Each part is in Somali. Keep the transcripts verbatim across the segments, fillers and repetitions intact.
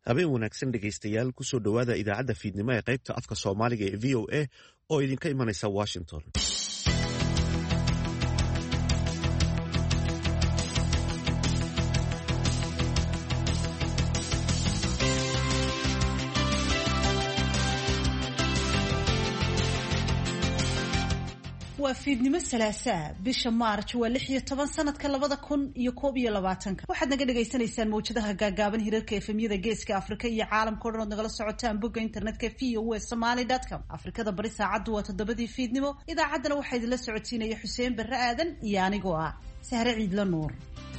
habeen wanaagsan dhegaystayaal kusoo dhowaada idaacadda fiidnimo ee qaybta afka soomaaliga ee v o a oo idinka imanaysa washington. waa fiidnimo salaasaa bisha maarj waa lix iyo toban sanadka labada kun iyo koob iyo labaatanka waxaad naga dhagaysanaysaan mawjadaha gaagaaban hirarka efemyada geeska afrika iyo caalamka o dhan ood nagala socotaan bogga internetka v o a somaly dot com. afrikada bari saacaddu waa toddobadii fiidnimo. idaacaddana waxaa idinla socodsiinaya xuseen barre aadan iyo anigoo ah sahre ciidla nuur.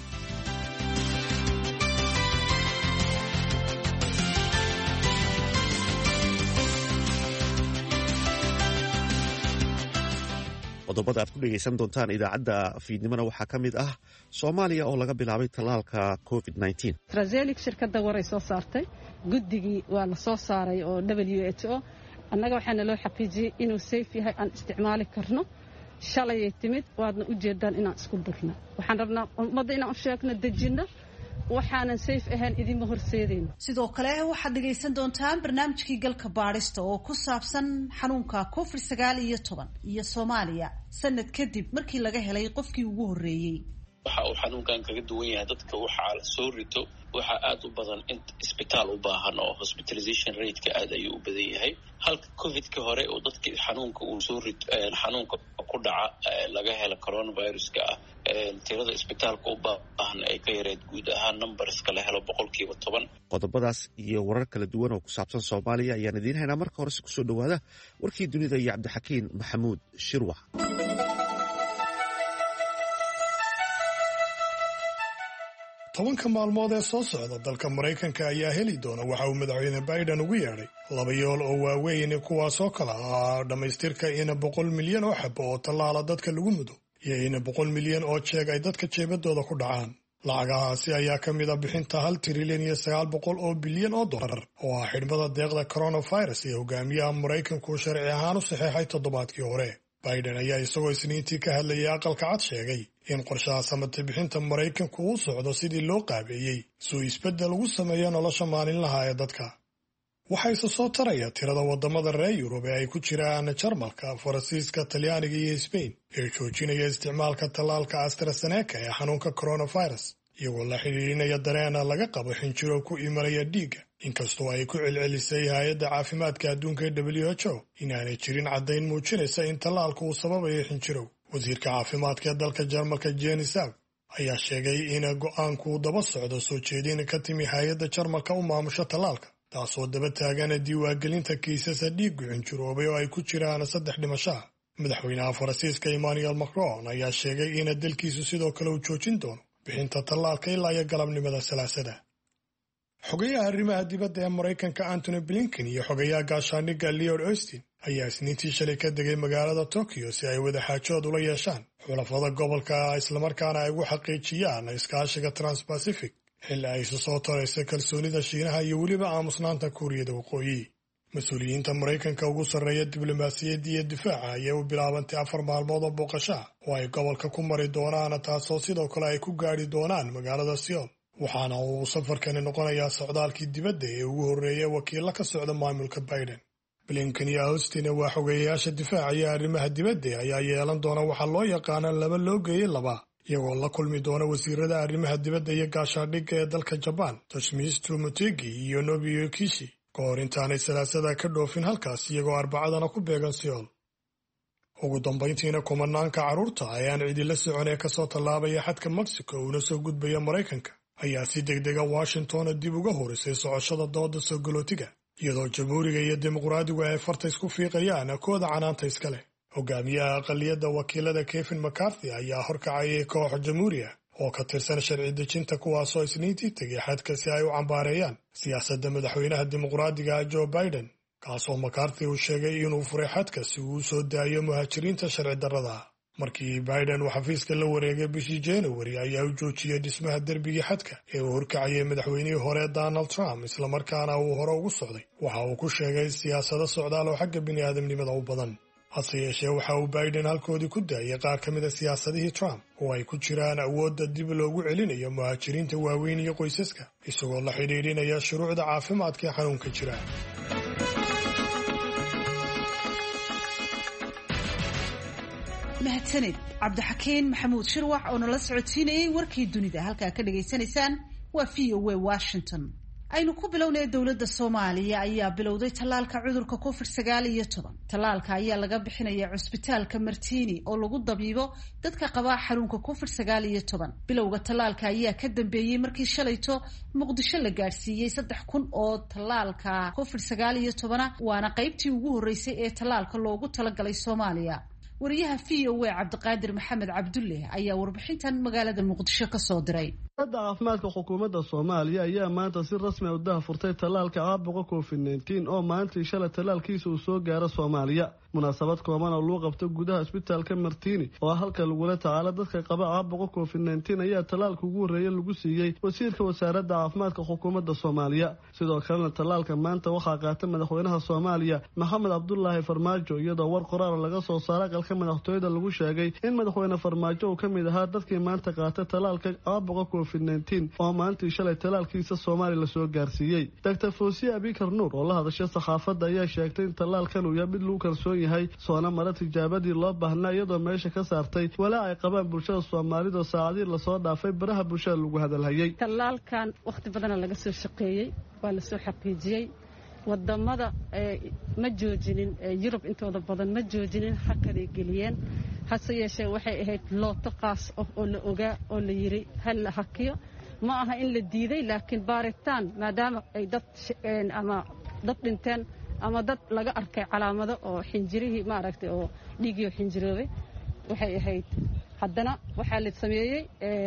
qodobada aad ku dhegaysan doontaan idaacadda fiidnimona waxaa ka mid ah soomaaliya oo laga bilaabay tallaalka covid nineteen. trazelik shirkadda waray soo saartay guddigii waa la soo saaray oo w h o annaga waxaana loo xaqiijiyey inuu sayf yahay aan isticmaali karno. shalayay timid waadna u jeedaan inaan isku durno. waxaan rabnaa ummadda inaan u sheegno dejinno waxaanan sayf ahaan idinma horseedayno. sidoo kale waxaad dhegaysan doontaan barnaamijkii galka baadhista oo ku saabsan xanuunka covid sagaal iyo toban iyo soomaaliya sanad kadib markii laga helay qofkii ugu horreeyey. waxa uu xanuunkan kaga duwan yahay dadka waxaa la soo rito waxaa aad u badan in isbitaal u baahan oo hospitalization rateka aad ayuu u badan yahay, halka covidka hore oo dadkii xanuunka uu soo rito xanuunka ku dhaca laga helo coronaviruska ah tirada isbitaalka u baahan ay ka yareed guud ahaan numberska la helo boqolkiiba toban. qodobadaas iyo warar kala duwan oo ku saabsan soomaaliya ayaan idiin haynaa. marka horese kusoo dhowaada warkii dunida iyo cabdixakiin maxamuud shirwax. tobanka maalmood ee soo socda dalka maraykanka ayaa heli doona waxa uu madaxweyne biden ugu yeedhay laba yool oo waaweyn kuwaasoo kala ah dhammaystirka ina boqol milyan oo xabo oo tallaala dadka lagu mudo iyo ina boqol milyan oo jeeg ay dadka jeebadooda ku dhacaan. lacagahaasi ayaa ka mid a bixinta hal trilyan iyo sagaal boqol oo bilyan oo dollar oo ah xidhmada deeqda coronavirus ee hogaamiyaha maraykanku sharci ahaan u saxeexay toddobaadkii hore. biden ayaa isagoo isniintii ka hadlayay aqalka cad sheegay in qorshaha samate bixinta maraykanku uu socdo sidii loo qaabeeyey suu isbeddel ugu sameeyo nolosha maalinlaha ee dadka. waxaa isa soo taraya tirada waddamada reer yurub ee ay ku jiraan jarmalka, faransiiska, talyaaniga iyo sbain ee joojinaya isticmaalka tallaalka astraseneka ee xanuunka coronavirus iyagoo la xidhiidhinaya dareena laga qabo xinjiro ku imanaya dhiigga, inkastoo ay ku celcelisay hay-adda caafimaadka adduunka ee w h o inaanay jirin caddayn muujinaysa in tallaalku uu sababayo xinjirow. wasiirka caafimaadka ee dalka jarmalka jeni sav ayaa sheegay in go'aanku uu daba socdo soo jeedin ka timi hay-adda jarmalka u maamusho tallaalka, taasoo daba taagana diiwaangelinta kiisasa dhiiggu xinjiroobay oo ay ku jiraan saddex dhimashaha. madaxweynaha faransiiska emmanuel macron ayaa sheegay in dalkiisu sidoo kale uu joojin doono bixinta tallaalka ilaa iyo galabnimada salaasada. xogayaha arrimaha dibadda ee maraykanka antony blinken iyo xogayaha gaashaandhigga leod austin ayaa isniintii shalay ka degay magaalada tokyo si ay wadaxaajood ula yeeshaan xulafada gobolka islamarkaana ay ugu xaqiijiyaan iskaashiga transpacific xilli ay isu soo taraysa kalsoonida shiinaha iyo weliba aamusnaanta kuuriyada waqooyi. mas-uuliyiinta maraykanka ugu sarreeya diblomaasiyadda iyo difaaca ayay u bilaabantay afar maalmood oo booqashaa oo ay gobolka ku mari doonaan, taasoo sidoo kale ay ku gaadhi doonaan magaalada seoul, waxaana uu safarkani noqonayaa socdaalkii dibadda ee ugu horreeya wakiilla ka socda maamulka biden. blinken iyo austin waa xogeeyayaasha difaaca iyo arrimaha dibadda ayaa yeelan doona waxaa loo yaqaana laba loo geeyey laba, iyagoo la kulmi doona wasiirada arrimaha dibadda iyo gaashaandhigga ee dalka jabaan toshimitsu motegi iyo nobio kishi ka hor intaanay salaasada ka dhoofin halkaas, iyagoo arbacadana ku beegan seoul. ugu dambayntiina kumanaanka carruurta ayaan cidila socon ee kasoo tallaabaya xadka mexico uuna soo gudbaya maraykanka ayaa si degdega washington dib uga horisay socoshada dooda soo galootiga, iyadoo jamhuuriga iyo dimuqraadigu ay farta isku fiiqayaan kooda canaanta iska leh. hogaamiyaha aqaliyadda wakiilada kevin mccarthy ayaa horkacayay koox jamhuuri ah oo ka tirsan sharci dejinta kuwaasoo isniintii tegay xadka si ay u cambaareeyaan siyaasadda madaxweynaha dimuqraadiga joe biden, kaasoo mccarthy uu sheegay inuu furay xadka si uu u soo daayo muhaajiriinta sharci darrada. markii biden uu xafiiska la wareegay bishii january ayaa u joojiyey dhismaha derbigii xadka ee uu horkacayay madaxweynihii hore donald trump, islamarkaana uu hore ugu socday waxa uu ku sheegay siyaasado socdaal oo xagga bini'aadamnimada u badan. hase yeeshee waxa uu Biden halkoodii ku daayay qaar ka mid a siyaasadihii Trump oo ay ku jiraan awoodda dib loogu celinayo muhaajiriinta waaweyn iyo qoysaska isagoo la xidhiidhinaya shuruucda caafimaadka ee xanuunka jira. mahadsanid cabdixakiin maxamuud shirwax oo nala socodsiinayay warkii dunida. halkaa ka dhagaysanaysaan waa v o a Washington. aynu ku bilownay dowladda Soomaaliya ayaa bilowday tallaalka cudurka covid sagaal iyo toban. tallaalka ayaa laga bixinaya cusbitaalka Martini oo lagu dabiibo dadka qaba xanuunka covid sagaal iyo toban. bilowga tallaalka ayaa ka dambeeyay markii shalayto Muqdisho la gaarsiiyay saddex kun oo tallaalka covid sagaal iyo toban waana qaybtii ugu horeysay ee tallaalka loogu talagalay Soomaaliya. wariyaha v o a Cabdiqaadir Maxamed Cabdulle ayaa warbixintan magaalada Muqdisho ka soo diray. Hadda caafimaadka xukuumadda Soomaaliya ayaa maanta si rasmi ah u daahfurtay tallaalka caabuqa covid nineteen oo maanta shalay tallaalkiisa uu soo gaaro Soomaaliya. munaasabad kooban oo loo qabtay gudaha isbitaalka Martini oo halka lagula tacaalo dadka qaba caabuqa covid nineteen ayaa tallaalka ugu horeeyay lagu siiyay wasiirka wasaaradda caafimaadka xukuumadda Soomaaliya. sidoo kalena tallaalka maanta waxaa qaatay madaxweynaha Soomaaliya Maxamed Cabdullaahi Farmaajo iyadoo war qoraal laga soo saaray qalka madaxtooyada lagu sheegay in madaxweyne Farmaajo uu kamid ahaa dadkii maanta qaatay tallaalka caabuqa covid nineteen oo maanta shalay tallaalkiisa Soomaaliya la soo gaarsiiyay. Doctor Fawziya Abikar Nuur oo la hadashay saxaafadda ayaa sheegtay in tallaalkan uu yahay mid lagu kalsoon yahay soona mara tijaabadii loo baahnaa iyadoo meesha ka saartay walaa ay qabaan bulshada Soomaalida saacadii la soo dhaafay baraha bulshada lagu hadalhayay. tallaalkan waqti badan laga soo shaqeeyay waa la soo xaqiijiyay wadamada ma joojinin Yurub intooda badan ma joojinin xaqaday geliyeen hase yeeshee waxay ahayd looto qaas oo la ogaa oo la yiri hal la hakiyo ma aha in la diiday laakiin baaritaan maadaama ay dad ama dad dhinteen ama dad laga arkay calaamado oo xinjirihii ma aragtay oo dhiigiyo xinjiroobay waxay ahayd haddana waxaa la sameeyay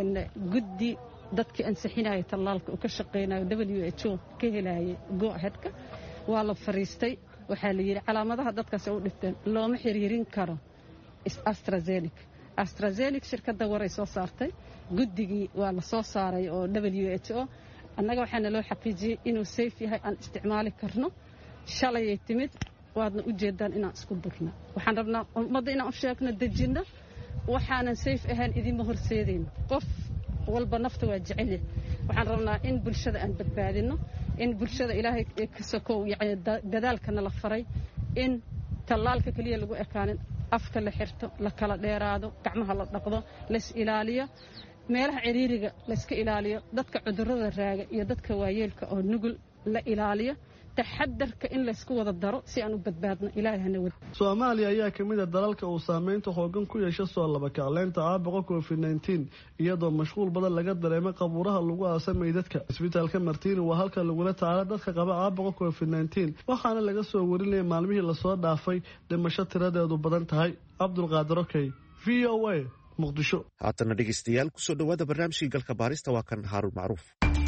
guddi dadkii ansixinaya tallaalka oo ka shaqeynaya W H O ka helayay go aheadka waa la fariistay waxaa la yiri calaamadaha dadkaas u dhigteen looma xiriirin karo AstraZeneca AstraZeneca shirkadda waray soo saartay guddigii waa la soo saaray oo W H O annaga waxaana loo xaqiijiyay inuu safe yahay aan isticmaali karno shalay timid waadna u jeedaan inaan isku durno waxaan rabnaa ummadda inaan u sheegno dejinno waxaanan safe ahaan idinma horseedayno qof walba nafta waa jecel waxaan rabnaa in bulshada aan badbaadino in bulshada ilaahay ka sokow yacni dadaalkana la faray in tallaalka kaliya lagu ekaanin afka la xirto la kala dheeraado gacmaha la dhaqdo la is ilaaliyo meelaha ciriiriga la iska ilaaliyo dadka cudurrada raaga iyo dadka waayeelka oo nugul la ilaaliyo taxadarka in la isku wada daro si aan u badbaadno ilaahana wad Soomaaliya ayaa kamid ah dalalka uu saameynta xoogan ku yeeshay soo laba kacleynta caabuqa covid nineteen iyadoo mashquul badan laga dareemay qabuuraha lagu aasamay dadka. isbitaalka Martini waa halka lagula tacaalo dadka qaba caabuqa covid nineteen waxaana laga soo warinayay maalmihii la soo dhaafay dhimasho tiradeedu badan tahay. Cabdulqaadir Okey V O A Muqdisho. haatana dhegeystayaal ku soo dhawaada barnaamijkii galka baarista waa kan Haarun Macruuf.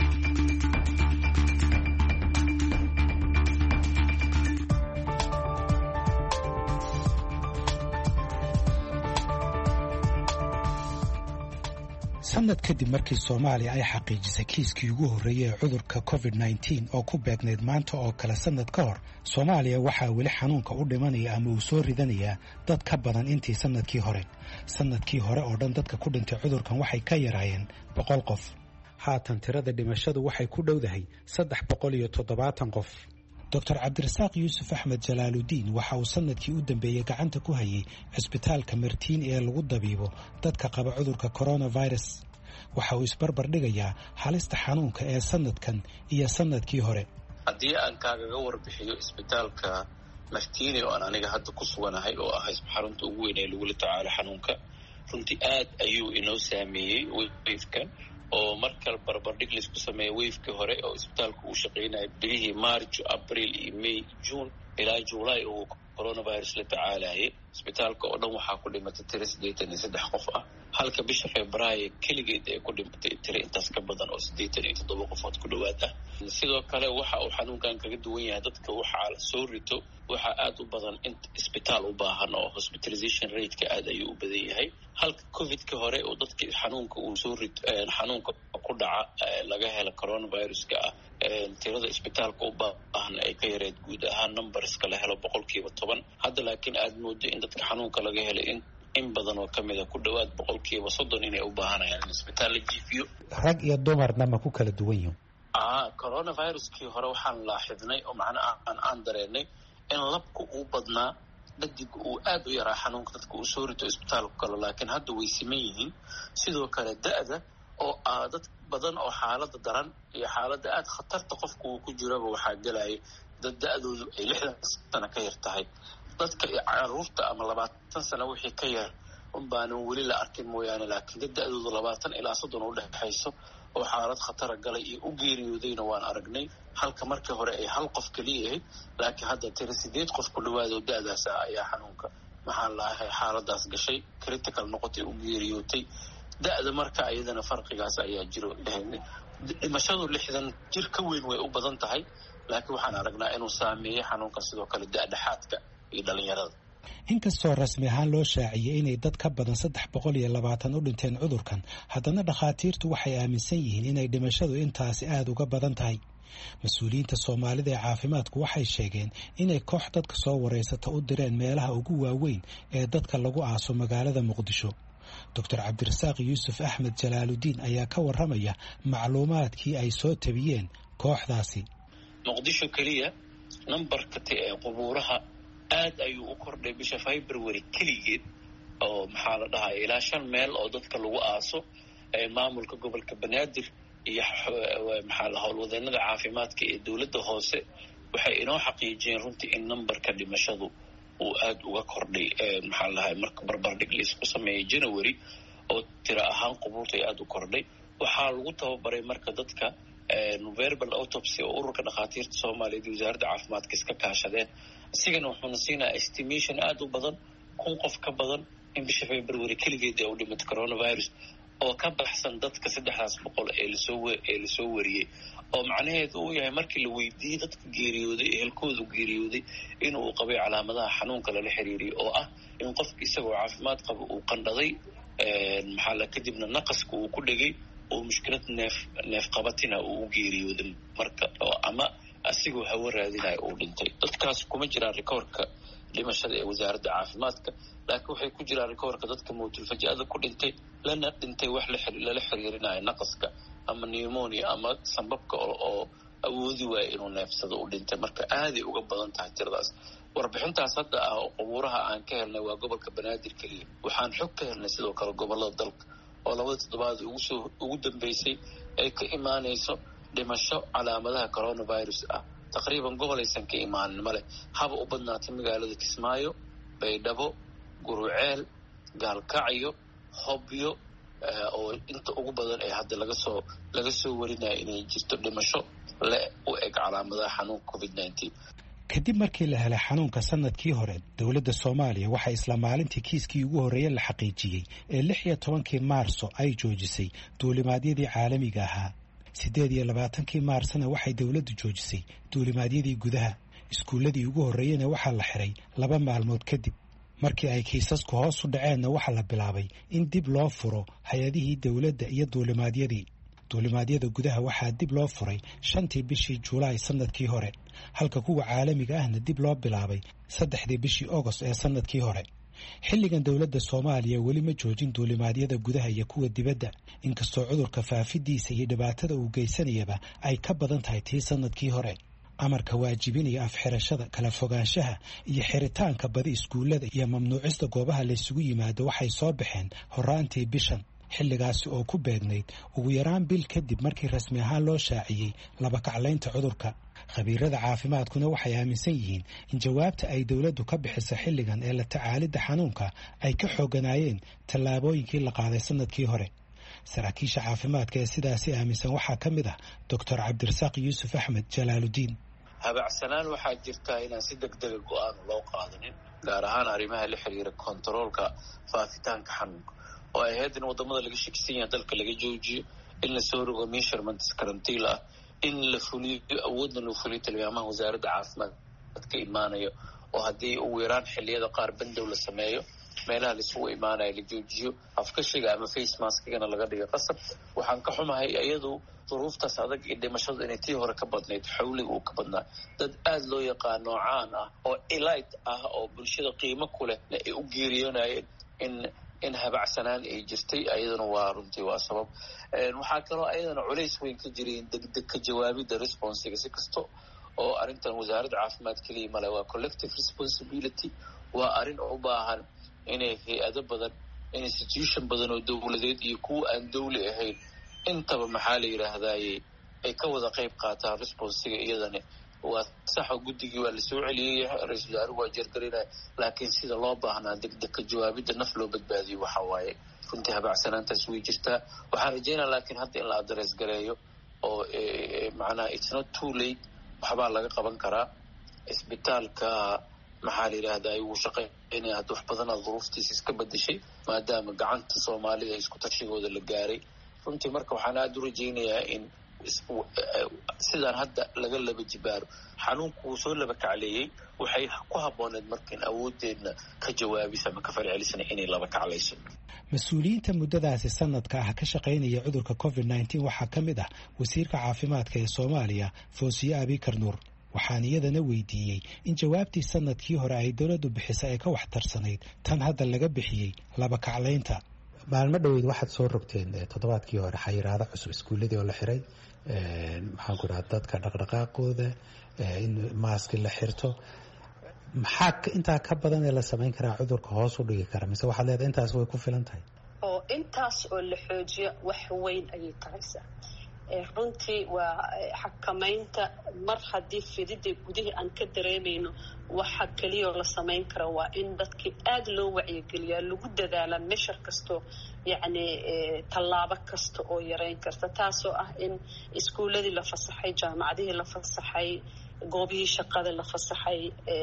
sanad kadib markii Soomaaliya ay xaqiijisay kiiskii ugu horeeyay ee cudurka covid nineteen oo ku beegneyd maanta oo kale sanad ka hor Soomaaliya waxaa weli xanuunka u dhimanaya ama uu soo ridanaya dad ka badan intii sanadkii hore sanadkii hore oo dhan dadka ku dhintay cudurkan waxay ka yaraayeen boqol qof haatan tirada dhimashadu waxay ku dhowdahay saddex boqol iyo toddobaatan qof. Doctor Cabdirasaaq Yuusuf Axmed Jalaaludiin waxa uu sanadkii u dambeeyay gacanta ku hayay cisbitaalka Martini ee lagu dabiibo dadka qaba cudurka coronavirus. waxa uu isbarbar dhigayaa halista xanuunka ee sanadkan iyo sanadkii hore. haddii aan kaagaga warbixiyo isbitaalka Martini oo aan aniga hadda ku suganahay oo ah xarunta ugu weyn ee lagula tacaalo xanuunka runtii aad ayuu inoo saameeyey wave-kan oo markal barbardhig la isku sameeyay wave-kii hore oo isbitaalku uu shaqeynayay bilihii March, April iyo May, June ilaa July oo coronavirus la tacaalayay. isbitaalka oo dhan waxaa ku dhimatay tiro siddeetan iyo saddex qof ah halka bisha Febraayo keligeed ay ku dhimatay tiro intaas ka badan oo siddeetan iyo toddoba qofood ku dhowaad ah. sidoo kale waxa uu xanuunkan kaga duwan yahay dadka waxaa la soo rito waxaa aad u badan in isbitaal u baahan oo hospitalization rate-ka aad ayuu u badan yahay halka covid-ka hore oo dadka xanuunka uu soo rito xanuunka ku dhaca laga helo coronavirus-ka ah tirada isbitaalka u baahan ay ka yareed guud ahaan numberska la helo boqolkiiba toban. hadda laakiin aad moodo in dadka xanuunka laga helay in in badan oo kamid a ku dhawaad boqolkiiba soddon inay u baahanayaan in isbitaal la jiifiyo. rag iyo dumarna ma ku kala duwan yihiin? ah coronaviruskii hore waxaan laaxidnay oo macnaha aan aan dareenay in labku uu badnaa, dhadig uu aad u yaraa xanuunka dadka uu soo rito isbitaalku kale, laakiin hadda way siman yihiin. sidoo kale da-da oo ah dad badan oo xaalada daran iyo xaalada aad khatarta qofku uu ku jiraba waxaa gelaya dad da-doodu ay lixdan sano ka yar tahay. dadka caruurta ama labaatan sano wixii ka yar unbaanan weli la arkin mooyaane, laakiin dad da-doodu labaatan ilaa soddon u dhexayso oo xaalad khatara galay iyo u geeriyoodayna waan aragnay. halka markii hore ay hal qof keliya ahayd, laakiin hadda tira sideed qof ku dhawaado da-daas ah ayaa xanuunka maxaa laahay xaaladaas gashay, critical noqotay, u geeriyootay. da-da marka iyadana farqigaas ayaa jiro. dhimashadu lixdan jir ka weyn way u badan tahay, laakiin waxaan aragnaa inuu saameeyey xanuunka sidoo kale da-dhexaadka iyo dhalinyarada. inkastoo rasmi ahaan loo shaaciyey inay dad ka badan saddex boqol iyo labaatan u dhinteen cudurkan, haddana dhakhaatiirtu waxay aaminsan yihiin inay dhimashadu intaasi aada uga badan tahay. mas-uuliyiinta soomaalida ee caafimaadku waxay sheegeen inay koox dadka soo wareysata u direen meelaha ugu waaweyn ee dadka lagu aaso magaalada muqdisho. doctor cabdirasaaq yuusuf axmed jalaaludiin ayaa ka warramaya macluumaadkii ay soo tabiyeen kooxdaasi. muqdisho keliya nambarka ee qubuuraha aad ayuu u kordhay bisha february keligeed, oo maxaa la dhahaa ilaa shan meel oo dadka lagu aaso. maamulka gobolka banaadir iyo maxaa la howlwadeenada caafimaadka ee dowladda hoose waxay inoo xaqiijiyeen runtii in nambarka dhimashadu uu aad uga kordhay. maxaa lahay marka barbardhig laisku sameeyey january oo tira ahaan qubuurta ay aada u kordhay. waxaa lagu tababaray marka dadka verbal autopsy oo ururka dhakhaatiirta soomaaliyeed iyo wasaaradda caafimaadka iska kaashadeen. isigana wuxuuna siinaa estimation aada u badan, kun qof ka badan in bisha february keligeed ee u dhimatay coronavirus, oo ka baxsan dadka saddexdaas boqol ee lasoo ee lasoo wariyey. oo macnaheedu uu yahay markii la weydiiyey dadka geeriyooday ehelkoodu geeriyooday inuu qabay calaamadaha xanuunka lala xiriiriyay, oo ah in qofka isagoo caafimaad qaba uu qandhaday, maxaa la kadibna naqaska uu ku dhegay oo mushkilad neef neef qabatina uu u geeriyooday marka, oo ama asigoo hawo raadinaya uu dhintay. dadkaas kuma jiraan rikoorka dhimashada ee wasaaradda caafimaadka, laakiin waxay ku jiraan rikoorka dadka mawtulfaja'ada ku dhintay lana dhintay wax lala xiriirinayo naqaska ama pneumonia ama sambabka oo awoodi waaya inuu neefsado u dhintay. marka aaday uga badan tahay tiradaas. warbixintaas hadda ah oo qubuuraha aan ka helnay waa gobolka banaadir keliya. waxaan xog ka helnay sidoo kale gobolada dalka oo labada toddobaad ugu soo ugu dambeysay ay ka imaanayso dhimasho calaamadaha coronavirus ah. taqriiban gobol aysan ka imaanin male, haba u badnaatay magaalada Kismaayo, Baydhabo, Guruceel, Gaalkacyo, Hobyo, oo inta ugu badan ee hadda laga soo laga soo warinaya inay jirto dhimasho le u eg calaamadaha xanuunka covid nineteen. kadib markii la helay xanuunka sanadkii hore, dowladda Soomaaliya waxay isla maalintii kiiskii ugu horreeyay la xaqiijiyey ee lix iyo tobankii maarso ay joojisay duulimaadyadii caalamiga ahaa. siddeed iyo labaatankii maarsna waxay dowladdu joojisay duulimaadyadii gudaha. iskuulladii ugu horreeyeyna waxaa la xiray laba maalmood kadib. markii ay kiisasku hoos u dhaceenna waxaa la bilaabay in dib loo furo hay-adihii dowladda iyo duulimaadyadii. duulimaadyada gudaha waxaa dib loo furay shantii bishii Juulaay sanadkii hore, halka kuwa caalamiga ahna dib loo bilaabay saddexdii bishii August ee sanadkii hore. xilligan dowladda Soomaaliya weli ma joojin duulimaadyada gudaha iyo kuwa dibadda, inkastoo cudurka faafidiisa iyo dhibaatada uu geysanayaba ay ka badan tahay tii sanadkii hore. amarka waajibinaya afxirashada, kala fogaanshaha iyo xiritaanka badi iskuullada iyo mamnuucista goobaha laysugu yimaado waxay soo baxeen horaantii bishan, xilligaasi oo ku beegnayd ugu yaraan bil kadib markii rasmi ahaan loo shaaciyey laba kaclaynta cudurka. khabiirada caafimaadkuna waxay aaminsan yihiin in jawaabta ay dowladdu ka bixiso xilligan ee la tacaalidda xanuunka ay ka xooganaayeen tallaabooyinkii la qaaday sanadkii hore. saraakiisha caafimaadka ee sidaasi aaminsan waxaa ka mid ah doctor cabdirasaaq yuusuf axmed jalaaludiin. habacsanaan waxaa jirtaa inaan si degdega go-aan loo qaadanin, gaar ahaan arrimaha la xiriira kontaroolka faafitaanka xanuunka, oo ay ahayd in wadamada laga shakisan yahay dalka laga joojiyo, in la soo rogo measurements karantiil ah, in la fuliyo awoodna loo fuliyo tilmaamaha wasaaradda caafimaad ka imaanayo, oo haddii ugu yaraan xilliyada qaar bandow la sameeyo meelaha laisugu imaanaya la joojiyo, afkashiga ama face maskigana laga dhiga qasab. waxaan ka xumahay iyadu duruuftaas adag iyo dhimashadu inay tii hore ka badnayd, xawliga uu ka badnaa. dad aad loo yaqaano caan ah oo elite ah oo bulshada qiimo ku leh ay u geeriyoonayeen in in habacsanaan ay jirtay. ayadana waa runtii waa sabab. waxaa kaloo ayadana culays weyn ka jiray degdeg ka jawaabidda responsiga. si kasto oo arrintan wasaaradda caafimaad keliya male, waa collective responsibility. waa arrin u baahan inay hay-ado badan, institution badan oo dowladeed iyo kuwa aan dawli ahayn intaba maxaa la yidhaahdaye ay ka wada qayb qaataan responsiga. iyadana waa saxo, guddigii waa lasoo celiyey, ra-iisul wasaaruhu waa jeergarinaya, laakiin sida loo baahnaa degdeg ka jawaabidda naf loo badbaadiyo waxa waaye runtii habacsanaantaas way jirtaa. waxaan rajaynaa laakiin hadda in la adres gareeyo oo macnaha it's not too late, waxbaa laga qaban karaa. isbitaalka maxaa la yidhaahdaa wuu shaqaynaya hadda wax badanaa duruuftiisa iska bedeshay maadaama gacanta soomaalida isku tashigooda la gaaray. runtii marka waxaan aada u rajaynayaa in sidaan hadda laga laba jibaaro. xanuunku wuu soo laba kacleeyey, waxay ku habbooneed marka in awooddeedna ka jawaabisa ama ka falcelisana inay laba kaclayso. mas-uuliyiinta muddadaasi sanadka ah ka shaqaynaya cudurka covid nineteen waxaa ka mid ah wasiirka caafimaadka ee Soomaaliya Foosiye Abikar Nuur. waxaan iyadana weydiiyey in jawaabtii sanadkii hore ay dowladdu bixisay ay ka waxtarsanayd tan hadda laga bixiyey laba kaclaynta. maalmo dhaweyd waxaad soo rogteen toddobaadkii hore xayiraado cusub, iskuuladii oo la xiray, maxaan ku dhaha dadka dhaqdhaqaaqooda, in maaski la xirto. maxaa intaa ka badan ee la samayn karaa cudurka hoos u dhigi kara, mise waxaad leedahay intaas way ku filan tahay? oo intaas oo la xoojiyo wax weyn ayay taraysaa. runtii waa xakamaynta. mar haddii fidida gudihii aan ka dareemayno, waxa keliya oo la samayn kara waa in dadkii aada loo wacyigeliyaa, lagu dadaalaa meshar kasto, yacni tallaabo kasta oo yareyn karta. taasoo ah in iskuuladii la fasaxay, jaamacadihii la fasaxay, goobihii shaqada la fasaxay,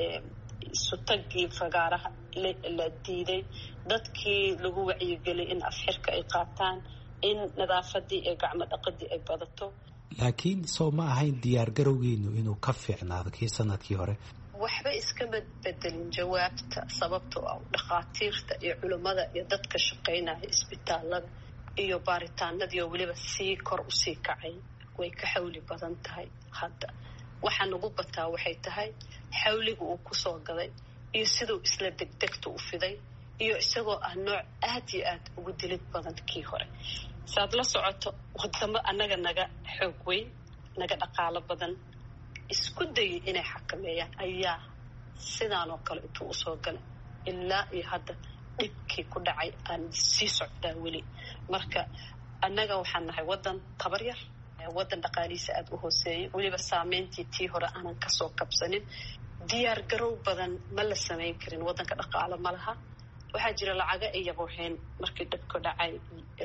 isutagii fagaaraha la diiday, dadkii lagu wacyigeliyay in afxirka ay qaataan, in nadaafadii ee gacmo dhaqadii ay badato. laakiin soo ma ahayn diyaar garowgiinu inuu ka fiicnaado kii sanadkii hore? waxba iskama bedelin jawaabta, sababtoo ah dhakhaatiirta iyo culimmada iyo dadka shaqaynaya isbitaalada iyo baaritaanadii oo weliba sii kor usii kacay way ka xawli badan tahay. hadda waxaa nagu bataa waxay tahay xawliga uu kusoo gaday iyo siduu isla degdegta u fiday iyo isagoo ah nooc aad iyo aad ugu dilid badan kii hore. saad la socoto wadamo annaga naga xoog weyn, naga dhaqaalo badan, isku dayay inay xakameeyaan ayaa sidaan oo kale intuu usoo galay ilaa iyo hadda dhibkii ku dhacay aan sii socdaa weli. marka annaga waxaan nahay waddan tabar yar, waddan dhaqaalihiisa aada u hooseeyay, weliba saameyntii tii hore aanan kasoo kabsanin. diyaar garow badan ma la samayn karin, waddanka dhaqaalo ma laha. waxaa jira lacaga ay yabooheen markii dhibku dhacay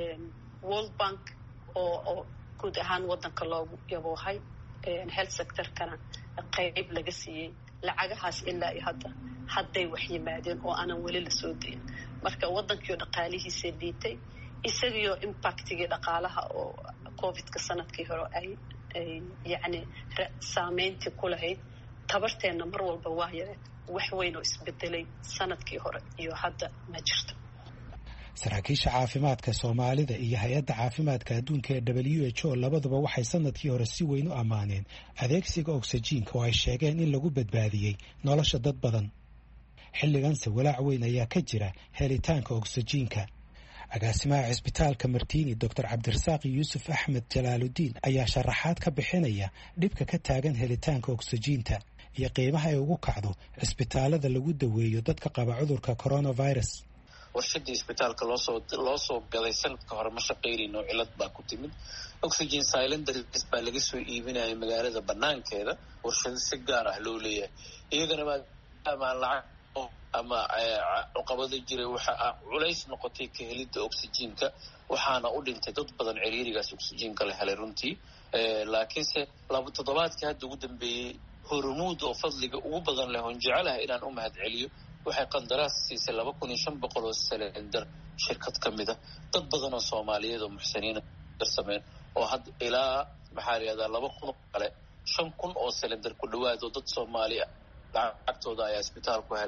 World Bank oo oo guud ahaan waddanka loogu yaboohay, health sectorkana qayb laga siiyey. lacagahaas ilaa iyo hadda hadday wax yimaadeen oo aanan weli la soo dayin. marka waddankii oo dhaqaalihiisa dhiitay, isagiioo impactigii dhaqaalaha oo covidka sanadkii hore ay ay yacni saameyntii ku lahayd, tabarteenna mar walba waa yareed. wax weyn oo isbedelay sanadkii hore iyo hadda ma jirto. saraakiisha caafimaadka Soomaalida iyo hay-adda caafimaadka adduunka ee W H O labaduba waxay sanadkii hore si weyn u ammaaneen adeegsiga oksijiinka oo ay sheegeen in lagu badbaadiyey nolosha dad badan. xilliganse walaac weyn ayaa ka jira helitaanka oksijiinka. agaasimaha cisbitaalka Martiini Doctor Cabdirasaaq Yuusuf Axmed Jalaaludiin ayaa sharaxaad ka bixinaya dhibka ka taagan helitaanka oksijiinta iyo qiimaha ay ugu kacdo cisbitaalada lagu daweeyo dadka qaba cudurka coronavirus. warshadii isbitaalka loosoo loo soo gaday sanadka hore ma shaqaynayno, cilad baa ku timid. oxygen cylinders baa laga soo iibinaya magaalada banaankeeda, warshado si gaar ah loo leeyahay. iyagana maadaama lacag ama caqabado jiray, waxa culays noqotay ka helidda oxygenka, waxaana u dhintay dad badan ciriirigaas oxygenka la helay runtii. laakiinse laba toddobaadkii hadda ugu dambeeyey hormuud oo fadliga ugu badan leh oon jecelahay inaan u mahad celiyo, waxay qandaraas siisay laba kun iyo shan boqol oo silindar shirkad ka mid a. dad badan oo Soomaaliyeed oo muxsiniin darsameen oo hadda ilaa maxaa la yidhahdaa laba kun oo kale shan kun oo silindar ku dhawaad oo dad Soomaali ah lacagtooda ayaa isbitaalku helay.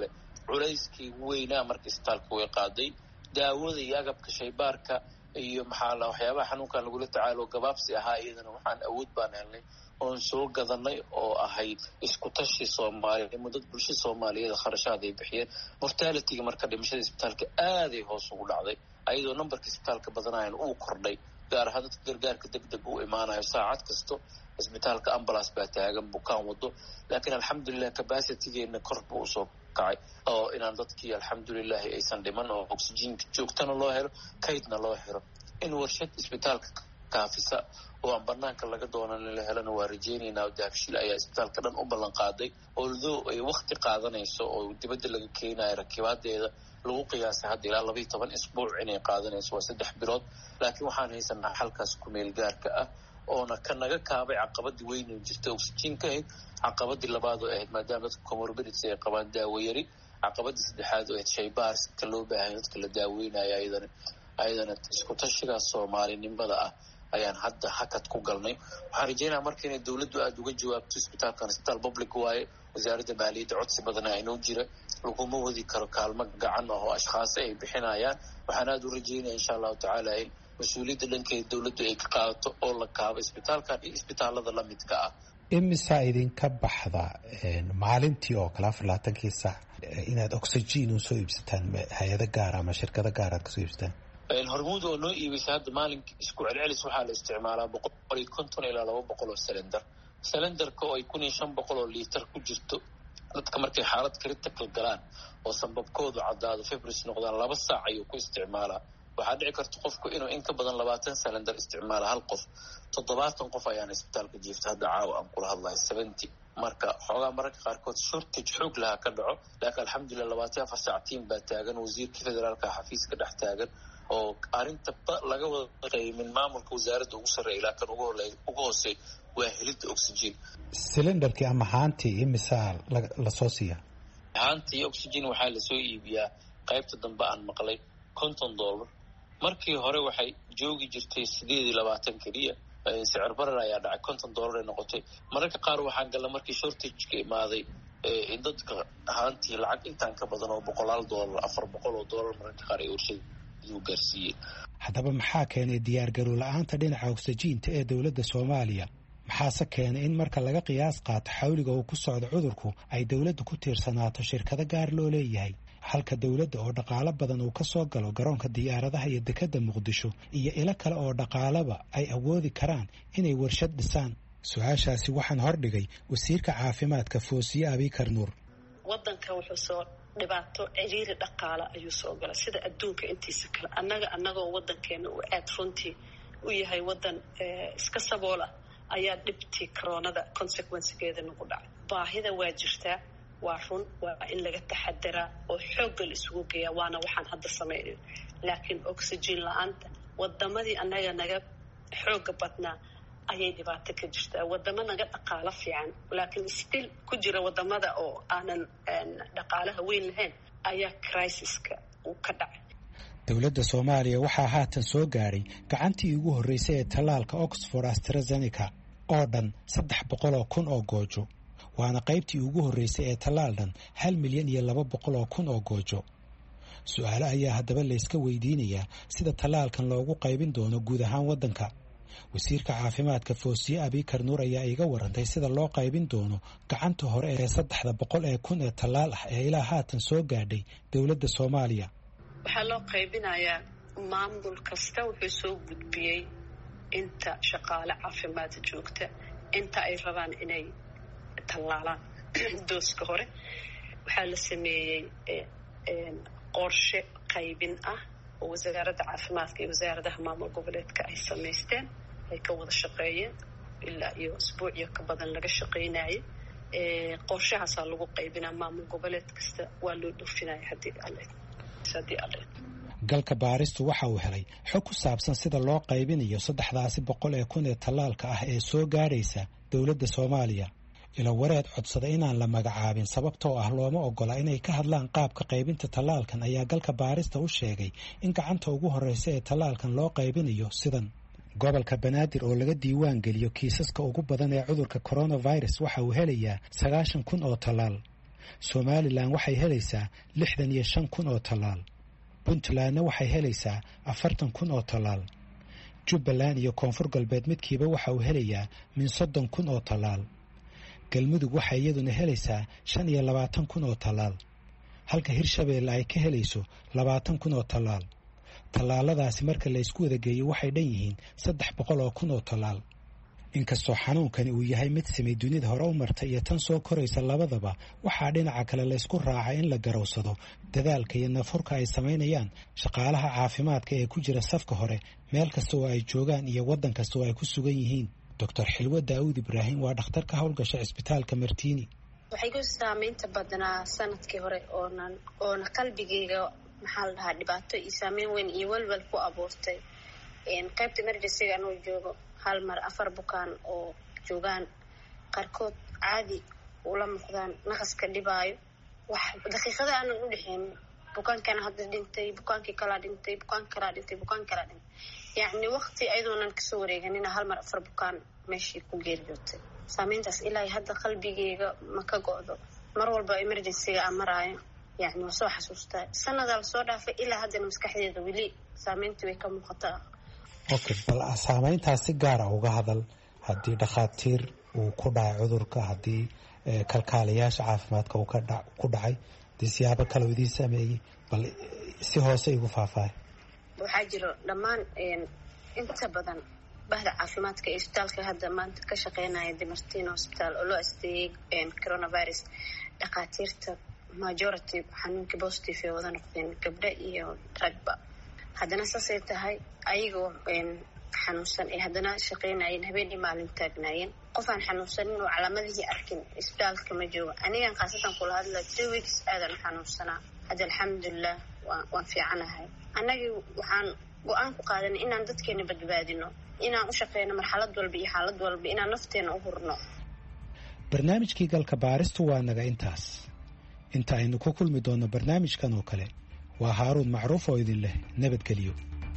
culayskii weynaa marka isbitaalka way qaaday daawada iyo agabka shaybaarka iyo maxaa la waxyaabaha xanuunkan lagula tacaalo gabaabsi ahaa iyadana waxaan awood baan helnay oon soo gadanay oo ahayd isku tashi soomaaliya mudad bulshada soomaaliyeed kharashaad ay bixiyeen mortalityga marka dhimashada isbitaalka aaday hoos ugu dhacday ayadoo nambarka isbitaalka badanayan uu kordhay gaar ahaan dadka gargaarka deg deg u imaanayo saacad kasto isbitaalka ambulance baa taagan bukaan wado laakiin alxamdulilah capacitygeena kor buu usoo kacay oo inaan dadkii alxamdulilahi aysan dhiman oo oxygenka joogtana loo helo kaydna loo xiro in warshad isbitaalka kaafisa oo aan banaanka laga doonan la helana waa rajeynaynaa daafshil ayaa isbitaalka dhan u ballan qaaday although ay waqti qaadanayso oo dibadda laga keenayo rakibaadeeda lagu qiyaasay hadda ilaa labayo toban isbuuc inay qaadanayso waa saddex bilood laakiin waxaan haysanaa xalkaas kumeel gaarka ah oona ka naga kaabay caqabadii weyn jirta oxygenka ahayd caqabadii labaad oo ahayd maadaama dadka comorbidities ay qabaan daawo yari caqabadii saddexaad oo ahayd shaybaarska loo baahay dadka la daaweynayo ayadana ayadana isku tashigaas soomaalinimada ah ayaan hadda hakad ku galnay waxaan rajeynayaa marka inay dawladdu aada uga jawaabto isbitaalkan isbitaal public waaye wasaaradda maaliyadda codsi badana inoo jira laguma wadi karo kaalmo gacan ah oo ashkhaasi ay bixinayaan waxaan aada u rajeynaya insha allahu tacaala in mas-uuliyadda dhankeeda dawladdu ay ka qaadato oo la kaabo isbitaalkan iyo isbitaalada lamidka ah imisaa idinka baxda maalintii oo kale afar labaatankii saac inaad oxygen u soo iibsataan hay-ado gaar ama shirkado gaar aad kasoo iibsataan hormuud oo noo iibisay hadda maalinka isku celcelis waxaa la isticmaalaa boqol iyo konton ilaa laba boqol oo selender selenderka oo ay kun iyo shan boqol oo liitar ku jirto dadka markay xaalad critical galaan oo sanbabkoodu caddaado febris noqdaan laba saac ayuu ku isticmaalaa waxaa dhici karta qofku inuu in ka badan labaatan selender isticmaala hal qof toddobaatan qof ayaana isbitaalka jiifta hadda caawa aan kula hadlayo seventy marka xoogaa mararka qaarkood shortage xoog lahaa ka dhaco laakiin alxamdulilah labaatan afar saac tiim baa taagan wasiirka federaalka xafiiska dhex taagan oo arrinta laga wada qaymin maamulka wasaaradda ugu sarreeya ilaa kan ugu hole ugu hoosey waa helidda oxygen cylinderkii ama haantii imisaa lasoo siiya haantii oxygen waxaa lasoo iibiyaa qaybta dambe aan maqlay konton dollar markii hore waxay joogi jirtay sideed iyo labaatan keliya sicir barar ayaa dhacay konton dollar ay noqotay mararka qaar waxaan galla markii shortageka imaaday in dadka haantii lacag intaan ka badan oo boqolaal dollar afar boqol oo dollar mararka qaar ay warshada haddaba maxaa keenay diyaargarow la-aanta dhinaca oksijiinta ee dowladda soomaaliya maxaase keenay in marka laga qiyaas qaato xawliga uu ku socdo cudurku ay dowladdu ku tiirsanaato shirkado gaar loo leeyahay halka dowladda oo dhaqaalo badan uu ka soo galo garoonka diyaaradaha iyo dekedda muqdisho iyo ilo kale oo dhaqaalaba ay awoodi karaan inay warshad dhisaan su-aashaasi waxaan hordhigay wasiirka caafimaadka foosiye abikar nuur wadanka wuxuu soo dhibaato ciriiri dhaqaala ayuu soo galay sida adduunka intiisa kale annaga annagoo wadankeena uu aad runtii u yahay wadan iska saboola ayaa dhibtii coronada consequencegeeda nagu dhacay baahida waa jirtaa waa run waa in laga taxadaraa oo xoogga la isugu geeyaa waana waxaan hadda samaynayn laakiin oxygen la-aanta wadamadii annaga naga xooga badnaa ayay dhibaato ka jirtaa wadamo naga dhaqaalo fiican laakiin still ku jira wadamada oo aanan dhaqaalaha weyn lahayn ayaa crisiska uu ka dhacay dowladda soomaaliya waxaa haatan soo gaadhay gacantii ugu horreysay ee tallaalka oxford astrazeneca oo dhan saddex boqol oo kun oo goojo waana qaybtii ugu horreysay ee tallaal dhan hal milyan iyo laba boqol oo kun oo goojo su-aale ayaa haddaba layska weydiinayaa sida tallaalkan loogu qaybin doono guud ahaan waddanka wasiirka caafimaadka foosiye abikar nuur ayaa iiga warantay sida loo qaybin doono gacanta hore ee saddexda boqol ee kun ee tallaal ah ee ilaa haatan soo gaadhay dowladda soomaaliya waxaa loo qaybinayaa maamul kasta wuxuu soo gudbiyey inta shaqaale caafimaad joogta inta ay rabaan inay tallaalaan dooska hore waxaa la sameeyey qorshe qaybin ah oo wasaaradda caafimaadka iyo wasaaradaha maamul goboleedka ay samaysteen ay ka wada shaqeeyeen ilaa iyo isbuuciyo ka badan laga shaqeynayay qorshahaasaa lagu qaybinaa maamul goboleed kasta waa loo dhoofinaya haddii alle haddii alle galka baaristu waxa uu helay xog ku saabsan sida loo qaybinayo saddexdaasi boqol ee kun ee tallaalka ah ee soo gaadhaysa dowladda soomaaliya ilo wareed codsada inaan la magacaabin sababtoo ah looma ogola inay ka hadlaan qaabka qaybinta tallaalkan ayaa galka baarista u sheegay in gacanta ugu horreysa ee tallaalkan loo qaybinayo sidan gobolka banaadir oo laga diiwaan geliyo kiisaska ugu badan ee cudurka coronavirus waxa uu helayaa sagaashan kun oo tallaal somalilan waxay helaysaa lixdan iyo shan kun oo tallaal puntlandna waxay helaysaa afartan kun oo tallaal jubbaland iyo koonfur galbeed midkiiba waxa uu helayaa min soddon kun oo tallaal galmudug waxay iyaduna helaysaa shan iyo labaatan kun oo tallaal halka hirshabeelle ay ka helayso labaatan kun oo tallaal tallaaladaasi marka la isku wada geeyo waxay dhan yihiin saddex boqol oo kun oo tallaal inkastoo xanuunkani uu yahay mid simay dunida hore u martay iyo tan soo koraysa labadaba waxaa dhinaca kale laysku raacay in la garowsado dadaalka iyo nafurka ay samaynayaan shaqaalaha caafimaadka ee ku jira safka hore meel kasta oo ay joogaan iyo waddan kasta oo ay ku sugan yihiin doctor xilwo daawud ibraahim waa dhakhtar ka howlgasha cisbitaalka martiini waxay ku saamaynta badnaa sanadkii hore oonan oona qalbigayga maxaa la dhahaa dhibaato iyo saameyn weyn iyo walwal ku abuurtay qaybta emergencyga anuu joogo hal mar afar bukaan oo joogaan qaarkood caadi ula muuqdaan naqaska dhibaayo wax daqiiqada aanan u dhexeyn bukaankana hadda dhintay bukaankii kalaa dhintay bukaan kalaa dhintay bukaan kalaa dhintay yacni waqti ayadoonan kasoo wareeganina hal mar afar bukaan meeshii ku geeriyootay saameyntaas ilaa hadda qalbigeyga ma ka go'do mar walba emergencyga aan maraayo yacni waa soo xasuustaa sanadaa lasoo dhaafay ilaa haddana maskaxdeeda weli saameyntii way ka muuqataa okay bal saameyntaas si gaara uga hadal haddii dhakhaatiir uu ku dhacay cudurka haddii kalkaalayaasha caafimaadka uu ku dhacay haddii siyaabo kale uu idiin sameeyey bal si hoose igu faahfaahay waxaa jiro dhammaan inta badan bahda caafimaadka ee isbitaalka hadda maanta ka shaqeynaya Dimartino Hospital oo loo asteeyay coronavirus dhakhaatiirta majority xanuunka positive ee wada noqdeen gabdho iyo ragba haddana saasay tahay ayagoo xanuunsan ee haddana shaqeynayeen habeenii maalin taagnaayeen qof aan xanuunsanin oo calaamadihii arkin isbitaalka ma joogo anigan khaasatan kula hadla two weeks aadan xanuunsanaa hadda alxamdulilah waan fiicanahay annagii waxaan go-aan ku qaadanay inaan dadkeena badbaadino inaan u shaqeyno marxalad walba iyo xaalad walba inaan nafteena u hurno barnaamijkii galka baaristu waa naga intaas inta aynu ku kulmi doonno barnaamijkan oo kale waa haaruun macruuf oo idin leh nabadgelyo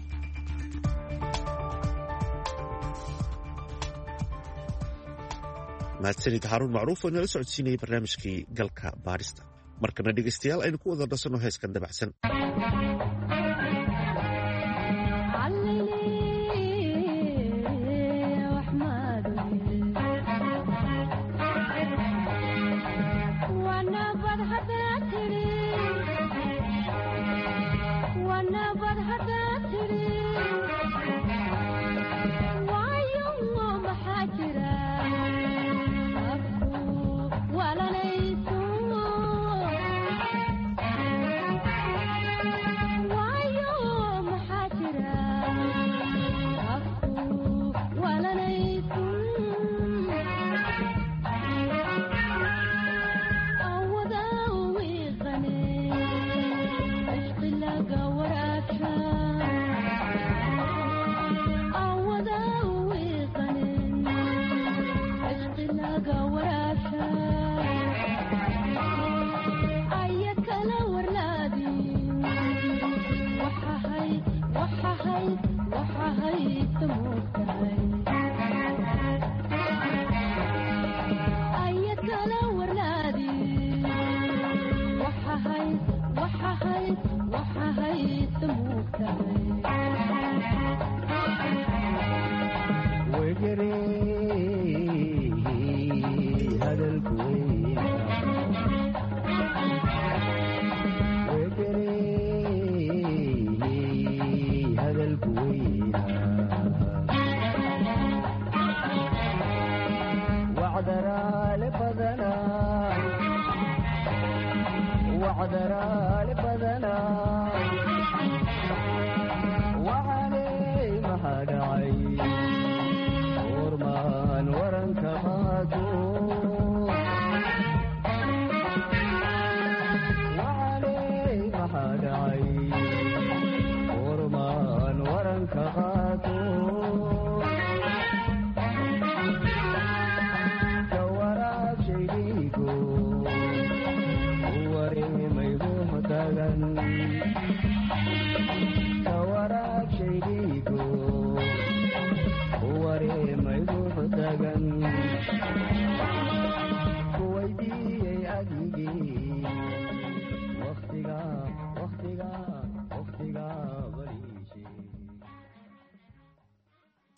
mahadsanid haaruun macruuf oo inala socodsiinayay barnaamijkii galka baarista markana dhegaystayaal aynu ku wada dhasanno heeskan dabacsan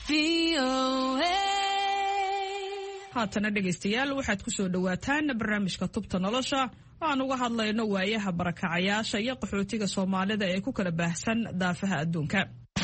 haatana dhegaystayaal waxaad ku soo dhowaataan barnaamijka tubta nolosha oo aan uga hadlayno waayaha barakacayaasha iyo qaxootiga Soomaalida ee ku kala baahsan daafaha adduunka.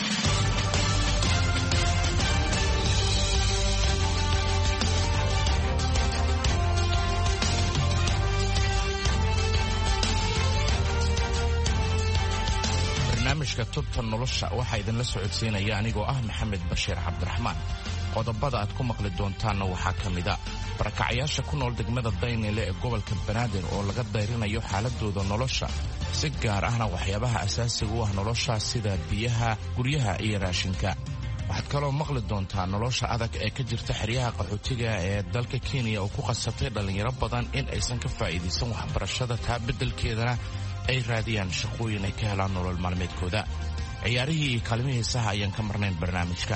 barnaamijka tubta nolosha waxaa idinla socodsiinaya anigoo ah Maxamed Bashiir Cabdiraxmaan. qodobada aad ku maqli doontaanna waxaa ka mid ah barakacayaasha ku nool degmada Daynile ee gobolka Banaadir oo laga dayrinayo xaaladooda nolosha, si gaar ahna waxyaabaha asaasiga u ah nolosha sida biyaha, guryaha iyo raashinka. waxaad kaloo maqli doontaa nolosha adag ee ka jirta xeryaha qaxootiga ee dalka Kenya oo ku qasabtay dhalinyaro badan in aysan ka faa'iideysan waxbarashada, taa beddelkeedana ay raadiyaan shaqooyin ay ka helaan nolol maalmeedkooda. ciyaarihii iyo kaalmihii saha ayaan ka marnayn barnaamijka.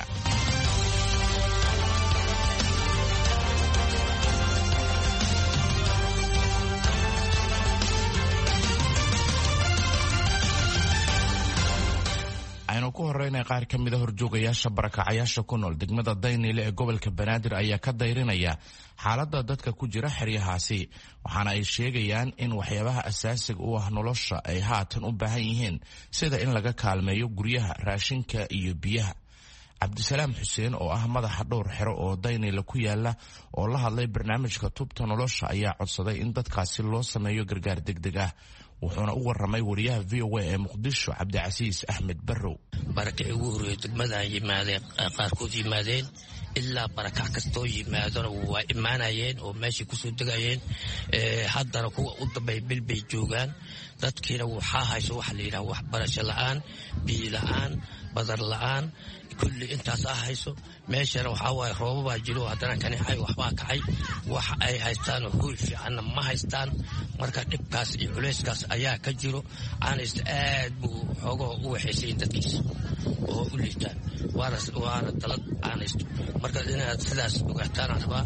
aynu ku horeynay qaar ka mida horjoogayaasha barakacayaasha ku nool degmada Daynile ee gobolka Banaadir ayaa ka dayrinaya xaaladda dadka ku jira xeryahaasi, waxaana ay sheegayaan in waxyaabaha asaasiga u ah nolosha ay haatan u baahan yihiin sida in laga kaalmeeyo guryaha, raashinka iyo biyaha. Cabdisalaam Xuseen oo ah madaxa dhowr xero oo Daynile ku yaala oo la hadlay barnaamijka tubta nolosha ayaa codsaday in dadkaasi loo sameeyo gargaar degdeg ah, wuxuuna u warramay wariyaha V O A ee Muqdisho Cabdicasiis Axmed Barrow. barakacii ugu horreeyay degmada yimaadeen qaarkood yimaadeen ilaa barakac kastoo yimaadona waa imaanayeen oo meeshii kusoo degayeen. haddana kuwa u dambay bil bay joogaan. dadkiina waxaa hayso waxa la yidhaha waxbarasho la'aan, biyo la'aan, badar la'aan, kulli intaas ah hayso. meeshana waxaa waaye roobabaa jiro, haddana kanicay waxbaa kacay, wax ay haystaan hoy fiicanna ma haystaan. marka dhibkaas iyo culayskaas ayaa ka jiro. caanaysta aad buu xoogoo u waxaysayin dadkiisa oo u liitaan, waana dalad caanaysto. marka inaad sidaas ogaataan rabaa.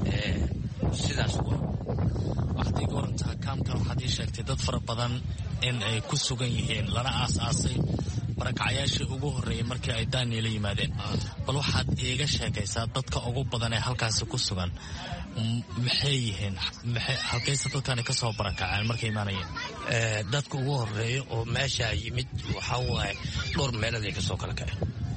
sidaas waxaad iga warantaa kaamkan waxaad ii sheegtay dad fara badan in ay ku sugan yihiin, lana aas-aasay barakacayaashii ugu horreeyay markii ay Daynile yimaadeen. bal waxaad iiga sheegaysaa dadka ugu badan ee halkaasi ku sugan maxay yihiin, halkayse dadkani ka soo barakaceen markay imaanayeen? dadka ugu horreeya oo meeshaa yimid waxaa waaye dhowr meeladay ka soo kala kaceen.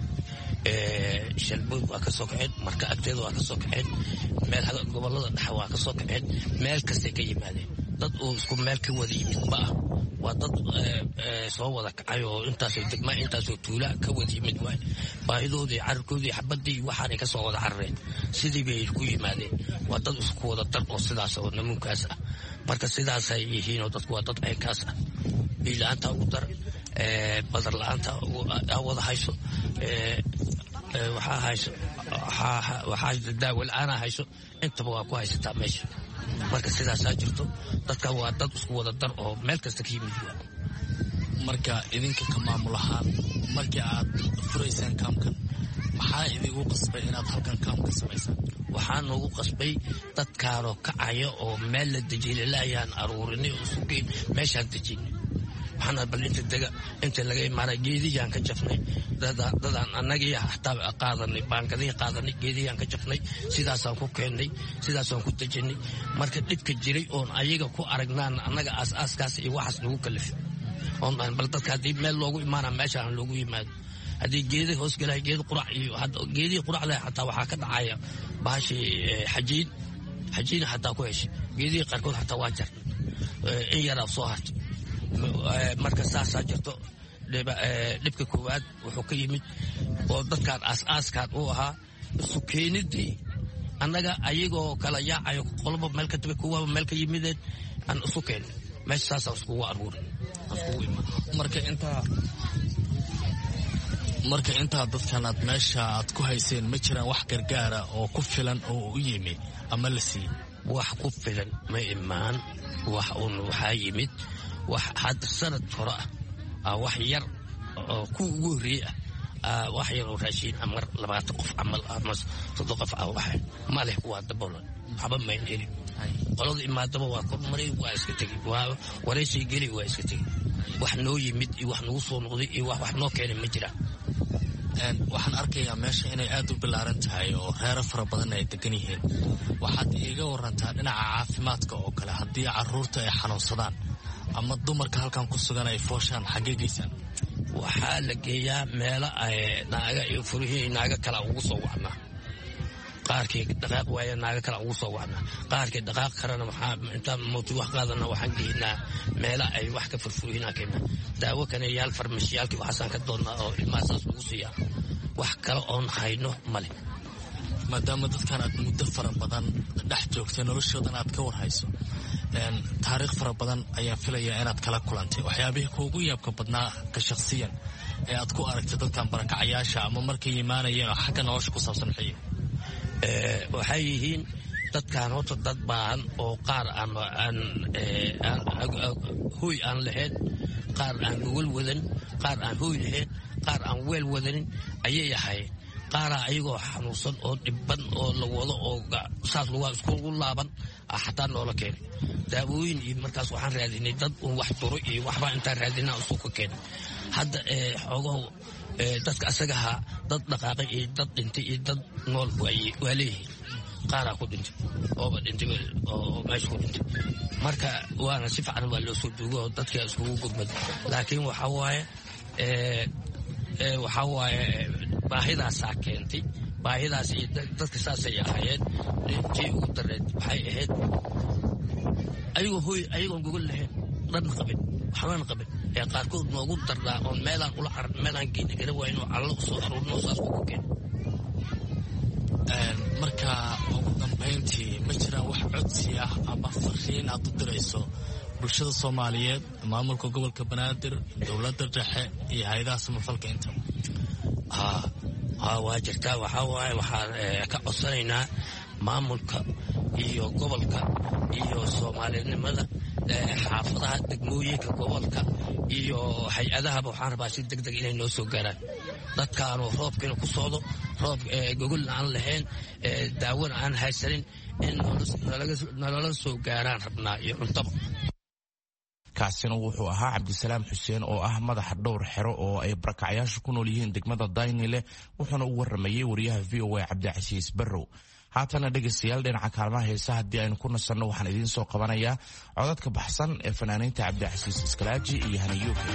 shalbood waa ka soo kaceen, marka agteeda waa ka soo kaceen, meel gobolada dhexe waa ka soo kaceen, meel kastay ka yimaadeen. dad oo isku meel ka wada yimid ma ah, waa dad soo wada kacay oo intaasoo degma intaasoo tuula ka wada yimid waay. baahidoodii, cararkoodii, xabadii waxaanay ka soo wada carareen, sidii bay ku yimaadeen. waa dad isku wada dar oo sidaas oo namuunkaas ah. marka sidaasay yihiinoo dadku waa dad aynkaas ah. biila-aanta ugu dar, badar la-aanta wada hayso, waxaa hayso waxaa daawo la-aana hayso, intaba waa ku haysataa meesha. marka sidaasaa jirto. dadka waa dad isku wada dar oo meel kasta ka yimid. marka idinka ka maamul ahaan markii aad furaysaan kaamkan maxaa idigu qasbay inaad halkan kaam ka samaysaan? waxaa noogu qasbay dadkaanoo kacaya oo meel la dejiyay laayaan aruurinay oo sugeyn meeshaan dejinay. waxaan bal inta dega inta laga imaanay geediyaan ka jafnay, dadaan annagii xataa qaadanay, baankadii qaadanay, geediyaan ka jafnay, sidaasaan ku keennay, sidaasaan ku dejinay. marka dhibka jiray oon ayaga ku aragnaan annaga aas-aaskaas iyo waxaas nagu kalifay. oon bal dadka haddii meel loogu imaana meeshaan loogu yimaado, haddii geedi hoos galay geedi qurac iyo geedihii qurac leh xataa waxaa ka dhacaya bahashii xajiin xajiina xataa ku heshay. geedihii qaarkood xataa waa jarnay, in yaraa soo hartay. marka saasaa jirto. dhibka koowaad wuxuu ka yimid oo dadkaan aas-aaskaan u ahaa isu keenidii. annaga ayagoo kala yaacayo qoloba meel ka tabe, kuwaba meel ka yimideen aan isu keenay. meesha saasaan iskugu aruuray. marka intaa marka intaa dadkan aad meesha aad ku hayseen ma jiraan wax gargaara oo ku filan oo u yimi ama la siiyey? wax ku filan ma imaan. wax uun waxaa yimid wax hadda sanad hore ah, wax yar oo ku ugu horreeyey ah, wax yar oo raashiin ama labaatan qof camal ama soddon qof ah. wax maleh kuwaa daboolan, waxba mayn helin. qolada imaadaba waa kormaray, waa iska tegey, wareysay geli, waa iska tegey. wax noo yimid iyo wax nagu soo noqday iyo wax wax noo keenay ma jiraan. waxaan arkayaa meesha inay aad u ballaaran tahay oo reero fara badan ay degan yihiin. waxaad iiga warantaa dhinaca caafimaadka oo kale, haddii carruurta ay xanuunsadaan ama dumarka halkan ku sugan ay fooshaan xaggee geysaan? waxaa la geeyaa meelo ay naaga iyo furihii naaga kala ugu soo wacnaa. qaarkii dhaqaaq waaya naaga kala ugu soo wacnaa. qaarkii dhaqaaq karana waxaa intaan mooti wax qaadana waxaan geynaa meelo ay wax ka furfurihinaa keena. daawo kaneyaal farmashiyaalkii waxaasaan ka doonnaa oo ilmaasaas lagu siiyaa. wax kale oon hayno male. maadaama dadkan aad muddo fara badan dhex joogtay noloshoodan aad ka warhayso, taariikh fara badan ayaan filayaa inaad kala kulantay. waxyaabihii kuugu yaabka badnaa ka shakhsiyan ee aad ku aragtay dadkan barakacayaasha ama markay imaanayeen oo xagga nolosha ku saabsan maxay waxay yihiin dadkaan horta dad baahan oo qaar aan hooy aan lahayn, qaar aan gogol wadan, qaar aan hooy lahayn, qaar aan weel wadanin ayay ahaayeen. qaaraa ayagoo xanuunsan oo dhibban oo la wado oo saas lugaa iskugu laaban xataa noola keenay daawooyin. iyo markaas waxaan raadinay dad uun wax duro iyo waxbaa intaan raadinaa usuuka keenay. hadda xoogaho dadka asagahaa dad dhaqaaqay iyo dad dhintay iyo dad nool waa leeyihiin. qaaraa ku dhintay ooba dhintay oo meesha ku dhintay. marka waana si fiican waa loo soo duugo oo dadkaa iskugu gurmaday. laakiin waxaa waaye waxaa waaye baahidaasaa keentay. baahidaas iyo dadka saasay ahaayeen. tii ugu dareed waxay ahayd ayagoo hooy ayagoon gogol lahayn, dharna qabin, waxbana qabin ee qaarkood noogu darnaa oon meelaan ula caran meelaan geeni kara waa inuu callo usoo aruurno saas ugu keen. marka ugu dambayntii ma jiraan wax codsi ah ama fariin aad u dirayso bulshada Soomaaliyeed, maamulka gobolka Banaadir, dowladda dhexe iyo hay'adaha samafalka inta? haa waa jirtaa. waxaa waaye waxaan ka codsanaynaa maamulka iyo gobolka iyo soomaalinimada xaafadaha degmooyinka gobolka iyo hay-adahaba waxaan rabaa si deg deg inay noo soo gaaraan. dadkaanoo roobkiina ku socdo, roob gogolna aan lahayn, daawona aan haysanin, in nalala soo gaaraan rabnaa iyo cuntaba. kaasina wuxuu ahaa cabdisalaam xuseen oo ah madaxa dhowr xero oo ay barakacayaashu ku nool yihiin degmada Daynile, wuxuuna u waramayay wariyaha V O A Cabdicasiis Barrow. haatana dhegaystayaal, dhinaca kaalmaha heesaha haddii aynu ku nasanno waxaan idiin soo qabanayaa codadka baxsan ee fanaaniinta Cabdicasiis Iskalaaji iyo Haniyuuki.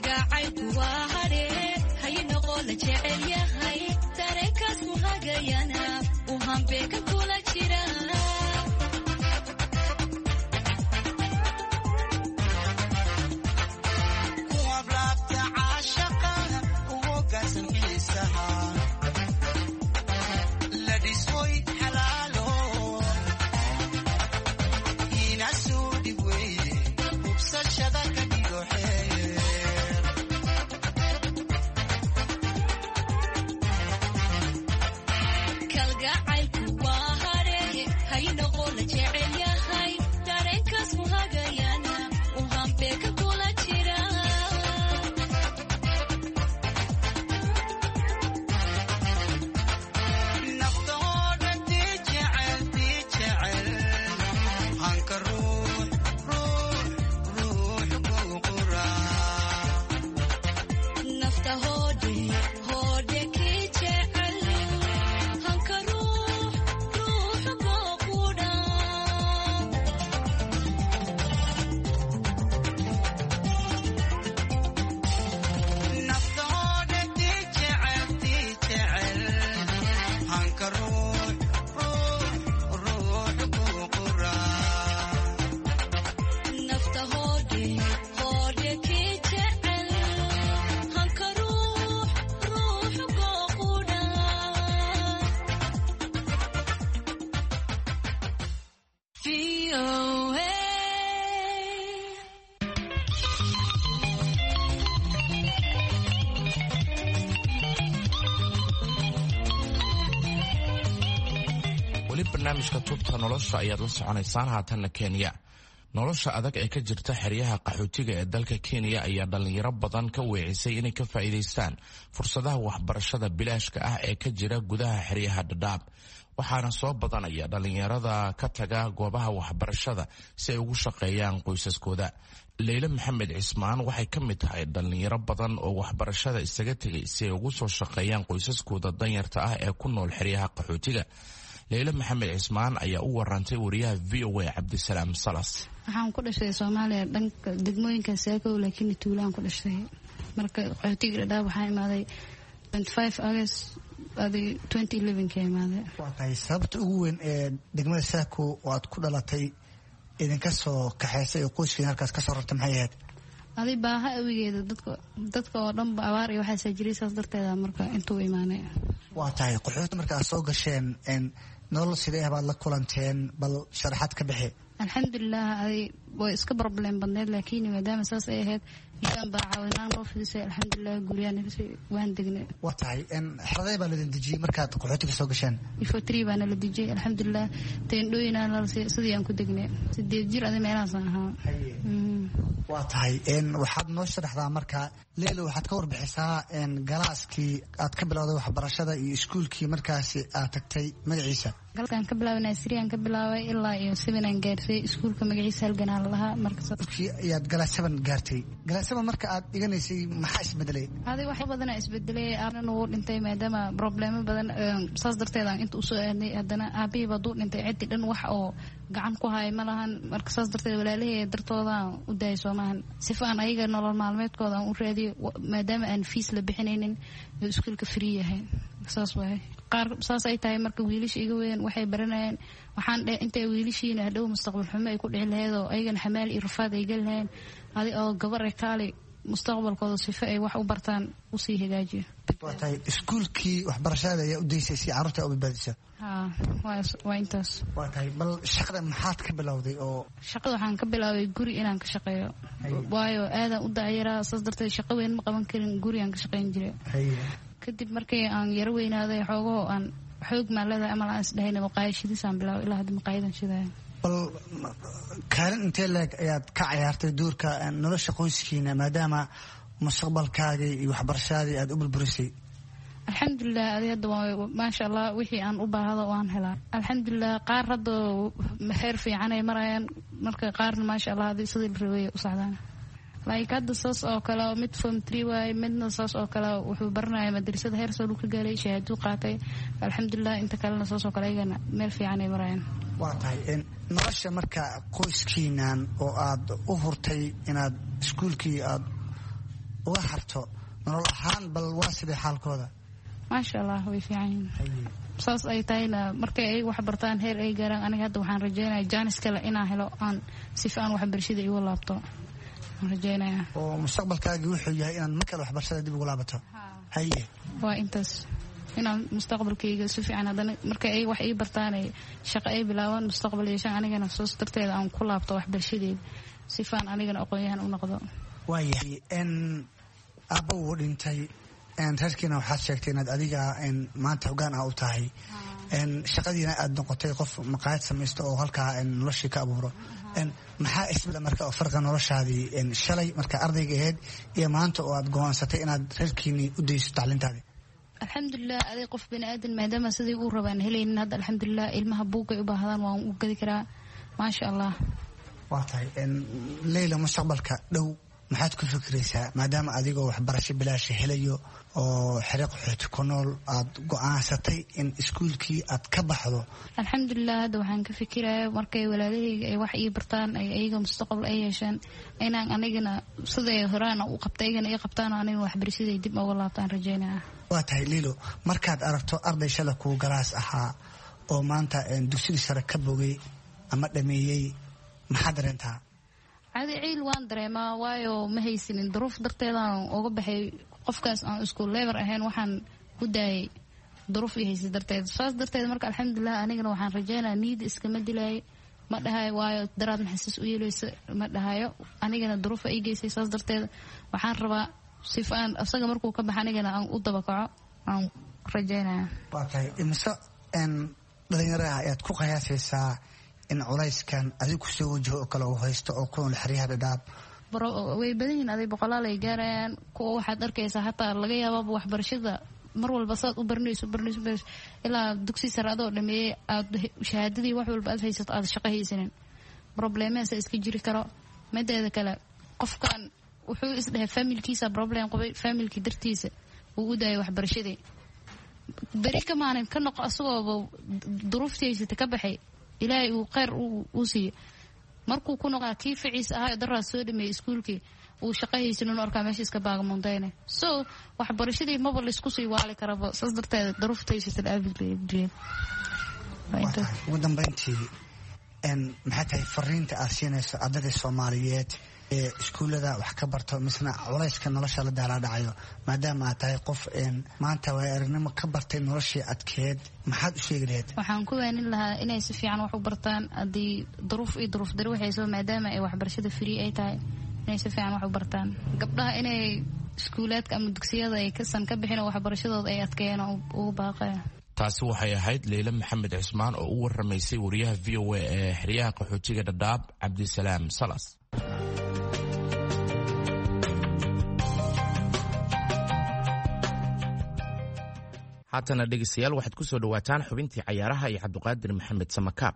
kalgacaylku waa hadhe haynoqo la jecel yahay dareenkaas ku hagayana u hambeeka kula jira barnaamijka tubta nolosha ayaad la soconaysaan haatanna Kenya. Nolosha adag ee ka jirta xeryaha qaxootiga ee dalka Kenya ayaa dhalinyaro badan ka weecisay inay ka faa'iideystaan fursadaha waxbarashada bilaashka ah ee ka jira gudaha xeryaha Dadaab. Waxaana soo badanaya dhalinyarada ka taga goobaha waxbarashada si ay ugu shaqeeyaan qoysaskooda. Leila Maxamed Cismaan waxay ka mid tahay dhalinyaro badan oo waxbarashada isaga tagay si ay ugu soo shaqeeyaan qoysaskooda danyarta ah ee ku nool xeryaha qaxootiga. Leila Maxamed Cismaan ayaa u warantay wariyaha V O A Cabdisalaam Salas. Waxaan ku dhashay Soomaaliya dhanka degmooyinka Saakow laakiin Tuulaan ku dhashay. Marka qaxootiga Dadaab waxaan imaaday twenty-five August twenty eleven ka imaaday. Waa tahay sababta ugu weyn ee degmada Saakow oo aad ku dhalatay idinka soo kaxaysay qoyskiina halkaas ka soo rartay maxay ahayd? Adi baaha awigeeda dadka dadka oo dhan abaar iyo waxa sajiriis darteeda marka intuu imaanay. Waa tahay qaxooti marka soo gasheen in nolol sidee baad la kulanteen bal sharaxaad ka bixi. Alxamdulillah ay way iska problem badneed laakiin maadaama saas ay ahayd idan baa caawinaan loo fidisay alxamdulillah guriyana waan degnay. Waa tahay in xaraday baa la dejiyay markaad qaxootiga soo gasheen. Ifo three baa la dejiyay alxamdulillah teendooyina la sidii aan ku degnay sidii jir adii meelahaas ahaa. Waa tahay in waxaad noo sharaxdaa marka Leila waxaad ka warbixisaa in galaaskii aad ka bilowday waxbarashada iyo iskuulkii markaasi aad tagtay magaciisa. galkaan ka bilaabay Nasriyan ka bilaabay ilaa iyo seven aan gaarsay iskuulka magaciisa halganaa lahaa marka sababkii ayaad galaas seven gaartay. Galaas seven marka aad dhiganaysay maxaa isbedelay? Hadi wax badan isbedelay aan uu dhintay maadaama problemo badan saas darteeda inta u soo aaday hadana aabii baa duu dhintay cid dhan wax oo gacan ku hay ma lahan marka saas darteeda walaalihii dartooda u daay Soomahan sifaan ayaga nolol maalmeedkooda u raadiyo maadaama aan fees la bixinaynin iskuulka free yahay saas way qaar saas ay tahay marka wiilish iga weyn waxay baranayaan waxaan intay wiilishiina hadhow mustaqbal xumo ay ku dhici lahayd oo ayagan xamaal iyo rafaad ay galnaan adi oo gabar ay kaali mustaqbalkooda sifa ay wax u bartaan u sii hagaajiyo. Waa tahay iskuulkii waxbarashada ayaa u deysay si carruurta u badbaadiso. haa waa intaas. Waa tahay bal shaqada maxaad ka bilowday oo shaqada waxaan ka bilaabay guri inaan ka shaqeeyo waayo aadan u daayaraa saas darteed shaqo weyn ma qaban karin guri aan ka shaqeyn jiray. kadib markii aan yaro weynaaday xoogoo aan xoog maalada ama aan isdhahayn maqaayadhiisaan bilaabay ilaa hadda maqaayadan shidaaya. bal kaalin intee leeg ayaad ka ciyaartay doorka nolosha qoyskiina maadaama mustaqbalkaaga iyo waxbarashadii aad u burburisay? alxamdulillah adi hadda maasha allah wixii aan u baahdo waan helaa alxamdulillah. qaar hadda heer fiican ay marayaan marka qaarna maasha allah adi sidii la rabay u socdaan. like hadda saas oo kale mid form three waay midna saas oo kale wuxuu baranaya madrasada heer soo ka gaaray shahaado qaatay alxamdulillah. inta kalena saas oo kale ayagana meel fiican ay marayaan. waa tahay in nolosha marka qoyskiinan oo aad u hurtay inaad iskuulkii aad uga harto nolol ahaan bal waa sidee xaalkooda? maasha allah way fiican yihiin saas ay tahayna markay ay wax bartaan heer ay gaaraan aniga hadda waxaan rajaynayaa jaanis kale inaan helo aan si fiican waxbarashada igu laabto aan rajaynayaa. oo mustaqbalkaagi wuxuu yahay inaad mar kale waxbarashada dib ugu laabato? haye waa intaas inaan mustaqbalkayga si fiican haddana markay ay wax ii bartaan ay shaqo ay bilaabaan mustaqbal yeeshaan anigana soos darteeda aan ku laabto waxbarashadeeda si fiican anigana aqoon-yahan u noqdo. waayahay n aabba wuu dhintay reerkiina waxaad sheegtay inaad adiga maanta hogaan ah u tahay shaqadiina aad noqotay qof maqaayad samaysto oo halkaa noloshii ka abuuro. maxaa isbeda marka oo farqa noloshaadii shalay marka ardayga ahayd iyo maanta oo aad go-aansatay inaad reerkiinii u dayso tacliintaadii? alxamdulilah aday qof bani aadan maadaama sidii uu rabaan helaynin hadda alxamdulilah ilmaha buugay u baahdaan waan u gadi karaa maasha allah. waa tahay leyla mustaqbalka dhow maxaad ku fikiraysaa maadaama adigoo waxbarasho bilaasha helayo oo xere qaxooti ku nool aad go-aansatay in iskuulkii aad ka baxdo? alxamdulilah hadda waxaan ka fikiraya markay walaalahayga ay wax ii bartaan ay ayaga mustaqbal ay yeeshaan inaan anigana siday horaana u qabta aygana ii qabtaan anigana waxbarashaday dib uga laabtaan rajaynaya. waa tahay liilo markaad aragto arday shala kuu galaas ahaa oo maanta dugsigii sare ka bogay ama dhameeyey maxaad dareentaa? cadi ciil waan dareemaa waayo ma haysanin duruuf darteedaan uga baxay qofkaas aan isku lever ahayn waxaan ku daayay duruuf ii haysay darteed saas darteed marka alxamdulilah anigana waxaan rajaynaa niyada iskama dilaayo ma dhahayo waayo daraad maxasiis u yeelaysa ma dhahayo anigana duruufa ii geysay saas darteed waxaan rabaa sifa aan asaga markuu ka baxa anigana aan u dabakaco aan rajaynaya. waa tahay imise dhalinyaro ah ayaad ku qiyaasaysaa in culayskan adiga kusoo wajaho oo kale uu haysto oo kunool xeryaha dhadhaab? way badan yihiin aday boqolaal ay gaarayaan kuwa waxaad arkaysaa hataa laga yaabaaba waxbarashada mar walba saad u baranayso baranayso baranayso ilaa dugsi sare adoo dhameeyey aad shahaadadii wax walba aad haysato aad shaqo haysanin problemeesa iska jiri karo. mideeda kale qofkan wuxuu isdhahay familkiisa problem qabay familkii dartiisa uu u daayay waxbarashadii beri ka maalin ka noqo asagooba duruuftii haysata ka baxay ilaahay uu kheyr uu siiyo markuu ku noqaa kii ficiisa ahaa daraad soo dhameeyey iskuulkii uu shaqo haysanin u arkaa meesha iska baagamuundayne so waxbarashadii maba laysku sii waali karaba saas darteeda duruufta haysata aabigeed. ugu dambeyntii maxay tahay fariinta aad siinayso ardayda soomaaliyeed ee iskuullada wax ka barto misna culayska nolosha la daalaadhacayo maadaama aad tahay qof maanta waay aragnimo ka bartay noloshii adkeed maxaad u sheegi lahayd? waxaan ku waanin lahaa inay si fiican wax u bartaan haddii duruuf iyo duruuf dari waxayso maadaama ay waxbarashada free ay tahay inay si fiican wax u bartaan. gabdhaha inay iskuulaadka ama dugsiyada ay kasan ka bixin oo waxbarashadooda ay adkeeyaan ugu baaqaya. taasi waxay ahayd leyle maxamed cismaan oo u waramaysay wariyaha v o a ee xeryaha qaxootiga dhadhaab cabdisalaam salas. haatana dhegeystayaal waxaad ku soo dhawaataan xubintii cayaaraha iyo cabdiqaadir maxamed samakaab.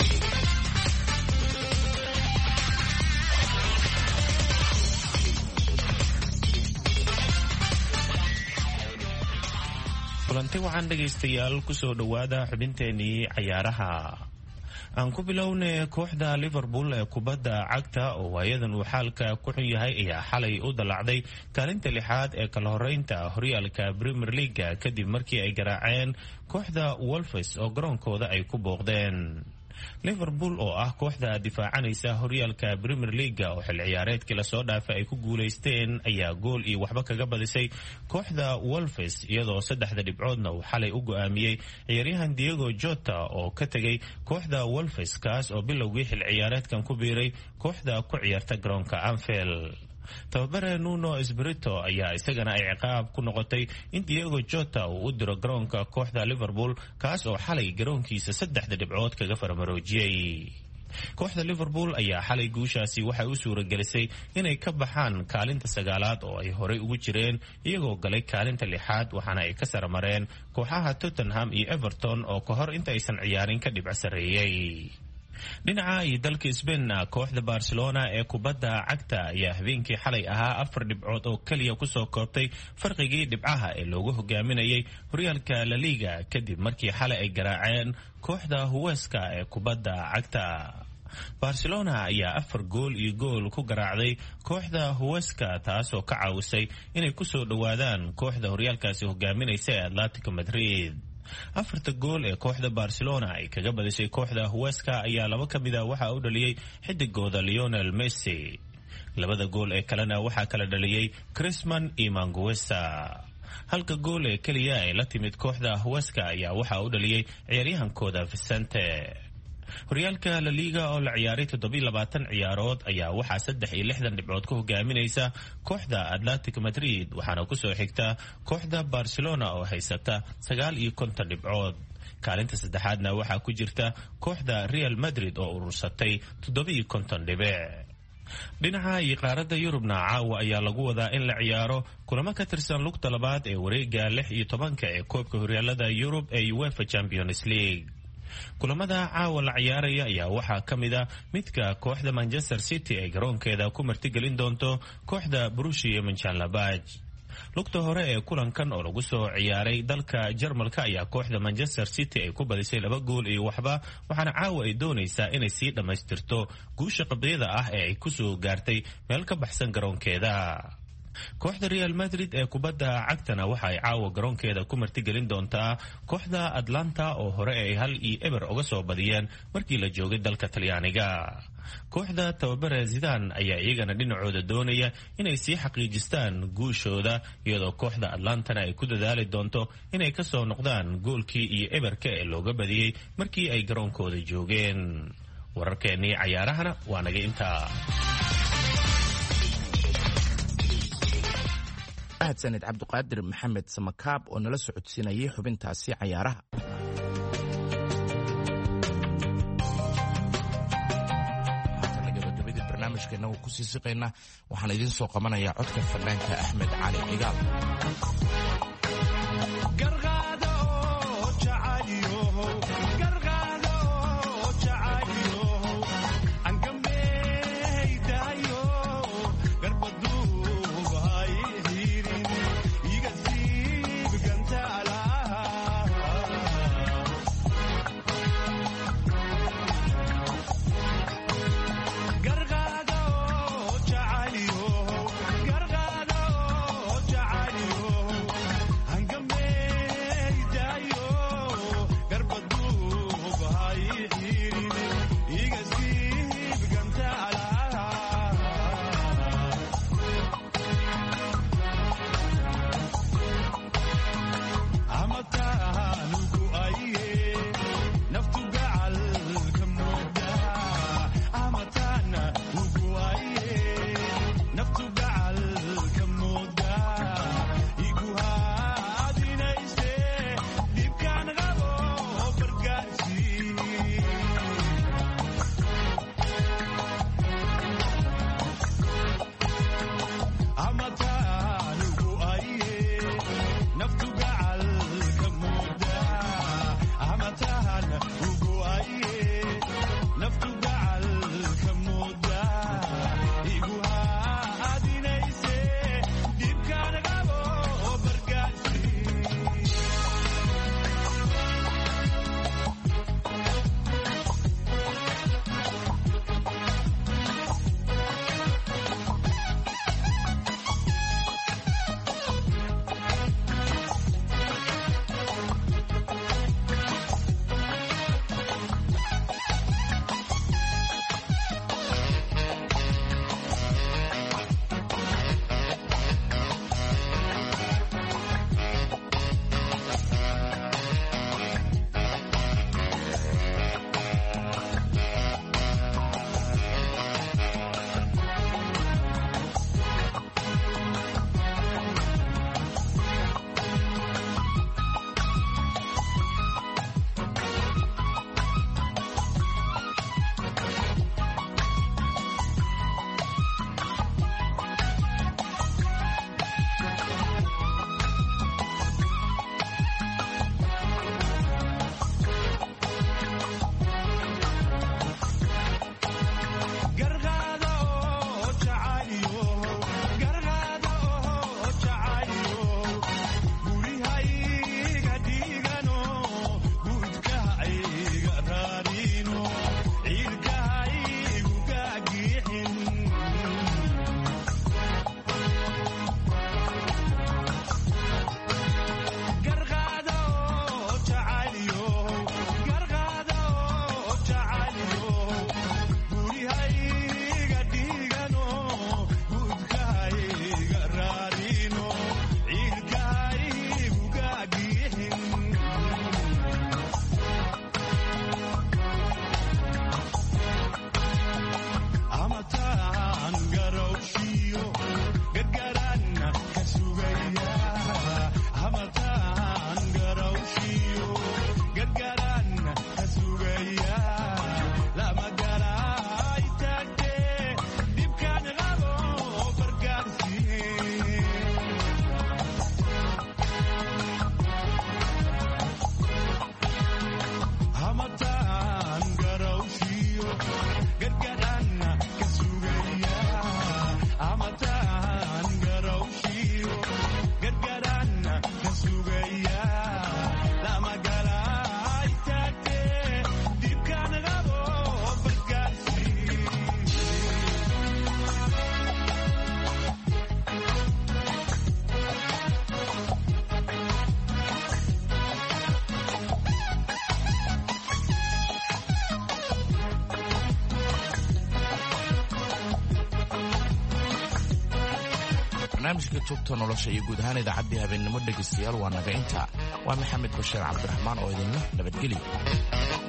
kulanti waxaan dhegaystayaal kusoo dhowaada xubinteenii cayaaraha. aan ku bilowna kooxda liverpool ee kubadda cagta oo waayadan uu xaalka ku xun yahay ayaa xalay u dallacday kaalinta lixaad ee kala horeynta horyaalka premier leaga kadib markii ay garaaceen kooxda wolves oo garoonkooda ay ku booqdeen. liverpool oo ah kooxda difaacanaysa horyaalka premier leaga oo xil ciyaareedkii lasoo dhaafay ay ku guulaysteen ayaa gool iyo waxba kaga badisay kooxda wolves iyadoo saddexda dhibcoodna uu xalay u go-aamiyey ciyaaryahan diego jota oo ka tegay kooxda wolves kaas oo bilowgii xil ciyaareedkan ku biiray kooxda ku ciyaarta garoonka anfield. tababare nuno espirito ayaa isagana ay ciqaab ku noqotay in diego jota uu u diro garoonka kooxda liverpool kaas oo xalay garoonkiisa saddexda dhibcood kaga farmaroojiyey. kooxda liverpool ayaa xalay guushaasi waxay u suuragelisay inay ka baxaan kaalinta sagaalaad oo ay horey ugu jireen iyagoo galay kaalinta lixaad waxaana ay ka saramareen kooxaha tottenham iyo everton oo ka hor inta aysan ciyaarin ka dhibco sarreeyey. dhinaca iyo dalka sbainna kooxda barcelona ee kubadda cagta ayaa habeenkii xalay ahaa afar dhibcood oo keliya kusoo koobtay farqigii dhibcaha ee loogu hogaaminayay horyaalka la liga kadib markii xalay ay garaaceen kooxda huweska ee kubadda cagta. barcelona ayaa afar gool iyo gool ku garaacday kooxda huweska taasoo ka caawisay inay ku soo dhowaadaan kooxda horyaalkaasi hogaaminaysa ee atletico madrid. afarta gool ee kooxda barcelona ay kaga badisay kooxda huweska ayaa laba ka mid a waxaa u dhaliyey xidigooda Lionel Messi. labada gool ee kalena waxaa kala dhaliyey Griezmann iyo Manguesa. halka gool ee keliya ay la timid kooxda huweska ayaa waxaa u dhaliyey ciyaaryahankooda Vicente. horyaalka La Liga oo la ciyaaray toddoba iyo labaatan ciyaarood ayaa waxaa saddex iyo lixdan dhibcood ku hogaaminaysa kooxda Atletico Madrid, waxaana kusoo xigta kooxda Barcelona oo haysata sagaal iyo konton dhibcood. kaalinta saddexaadna waxaa ku jirta kooxda Real Madrid oo urursatay toddoba iyo konton dhibic. dhinaca iyo qaaradda Yurubna caawa ayaa lagu wadaa in la ciyaaro kulamo ka tirsan lugta labaad ee wareega lix iyo tobanka ee koobka horyaalada Yurub ee UEFA Champions League. kulamada caawa la ciyaaraya ayaa waxaa ka mid a midka kooxda Manchester City ay garoonkeeda ku martigelin doonto kooxda Borussia Mönchengladbach. lugta hore ee kulankan oo lagu soo ciyaaray dalka Jarmalka ayaa kooxda Manchester City ay ku badisay laba gool iyo waxba, waxaana caawa ay doonaysaa inay sii dhammaystirto guusha qabyada ah ee ay ku soo gaartay meel ka baxsan garoonkeeda. kooxda Real Madrid ee kubadda cagtana waxa ay caawa garoonkeeda ku martigelin doontaa kooxda Atlanta oo hore ay hal iyo eber uga soo badiyeen markii la joogay dalka Talyaaniga. kooxda tababare Zidane ayaa iyagana dhinacooda doonaya inay sii xaqiijistaan guushooda, iyadoo kooxda Atlantana ay ku dadaali doonto inay ka soo noqdaan goolkii iyo eberka ee looga badiyey markii ay garoonkooda joogeen. wararkeennii cayaarahana waa naga intaa. mahadsanid cabdiqaadir maxamed samakaab oo nala socodsiinayay xubintaasi cayaaraha. haatana gabagabadii barnaamijkeena uu kusii siqaynaa waxaan idiin soo qabanayaa codka fanaanka axmed cali cigaal. Gargado, Jacalio, barnaamijka tubta nolosha iyo guud ahaan idaacaddii habeennimo dhegaystayaal waa naga intaa waa maxamed bashiir cabdiraxmaan oo idinla nabadgeliya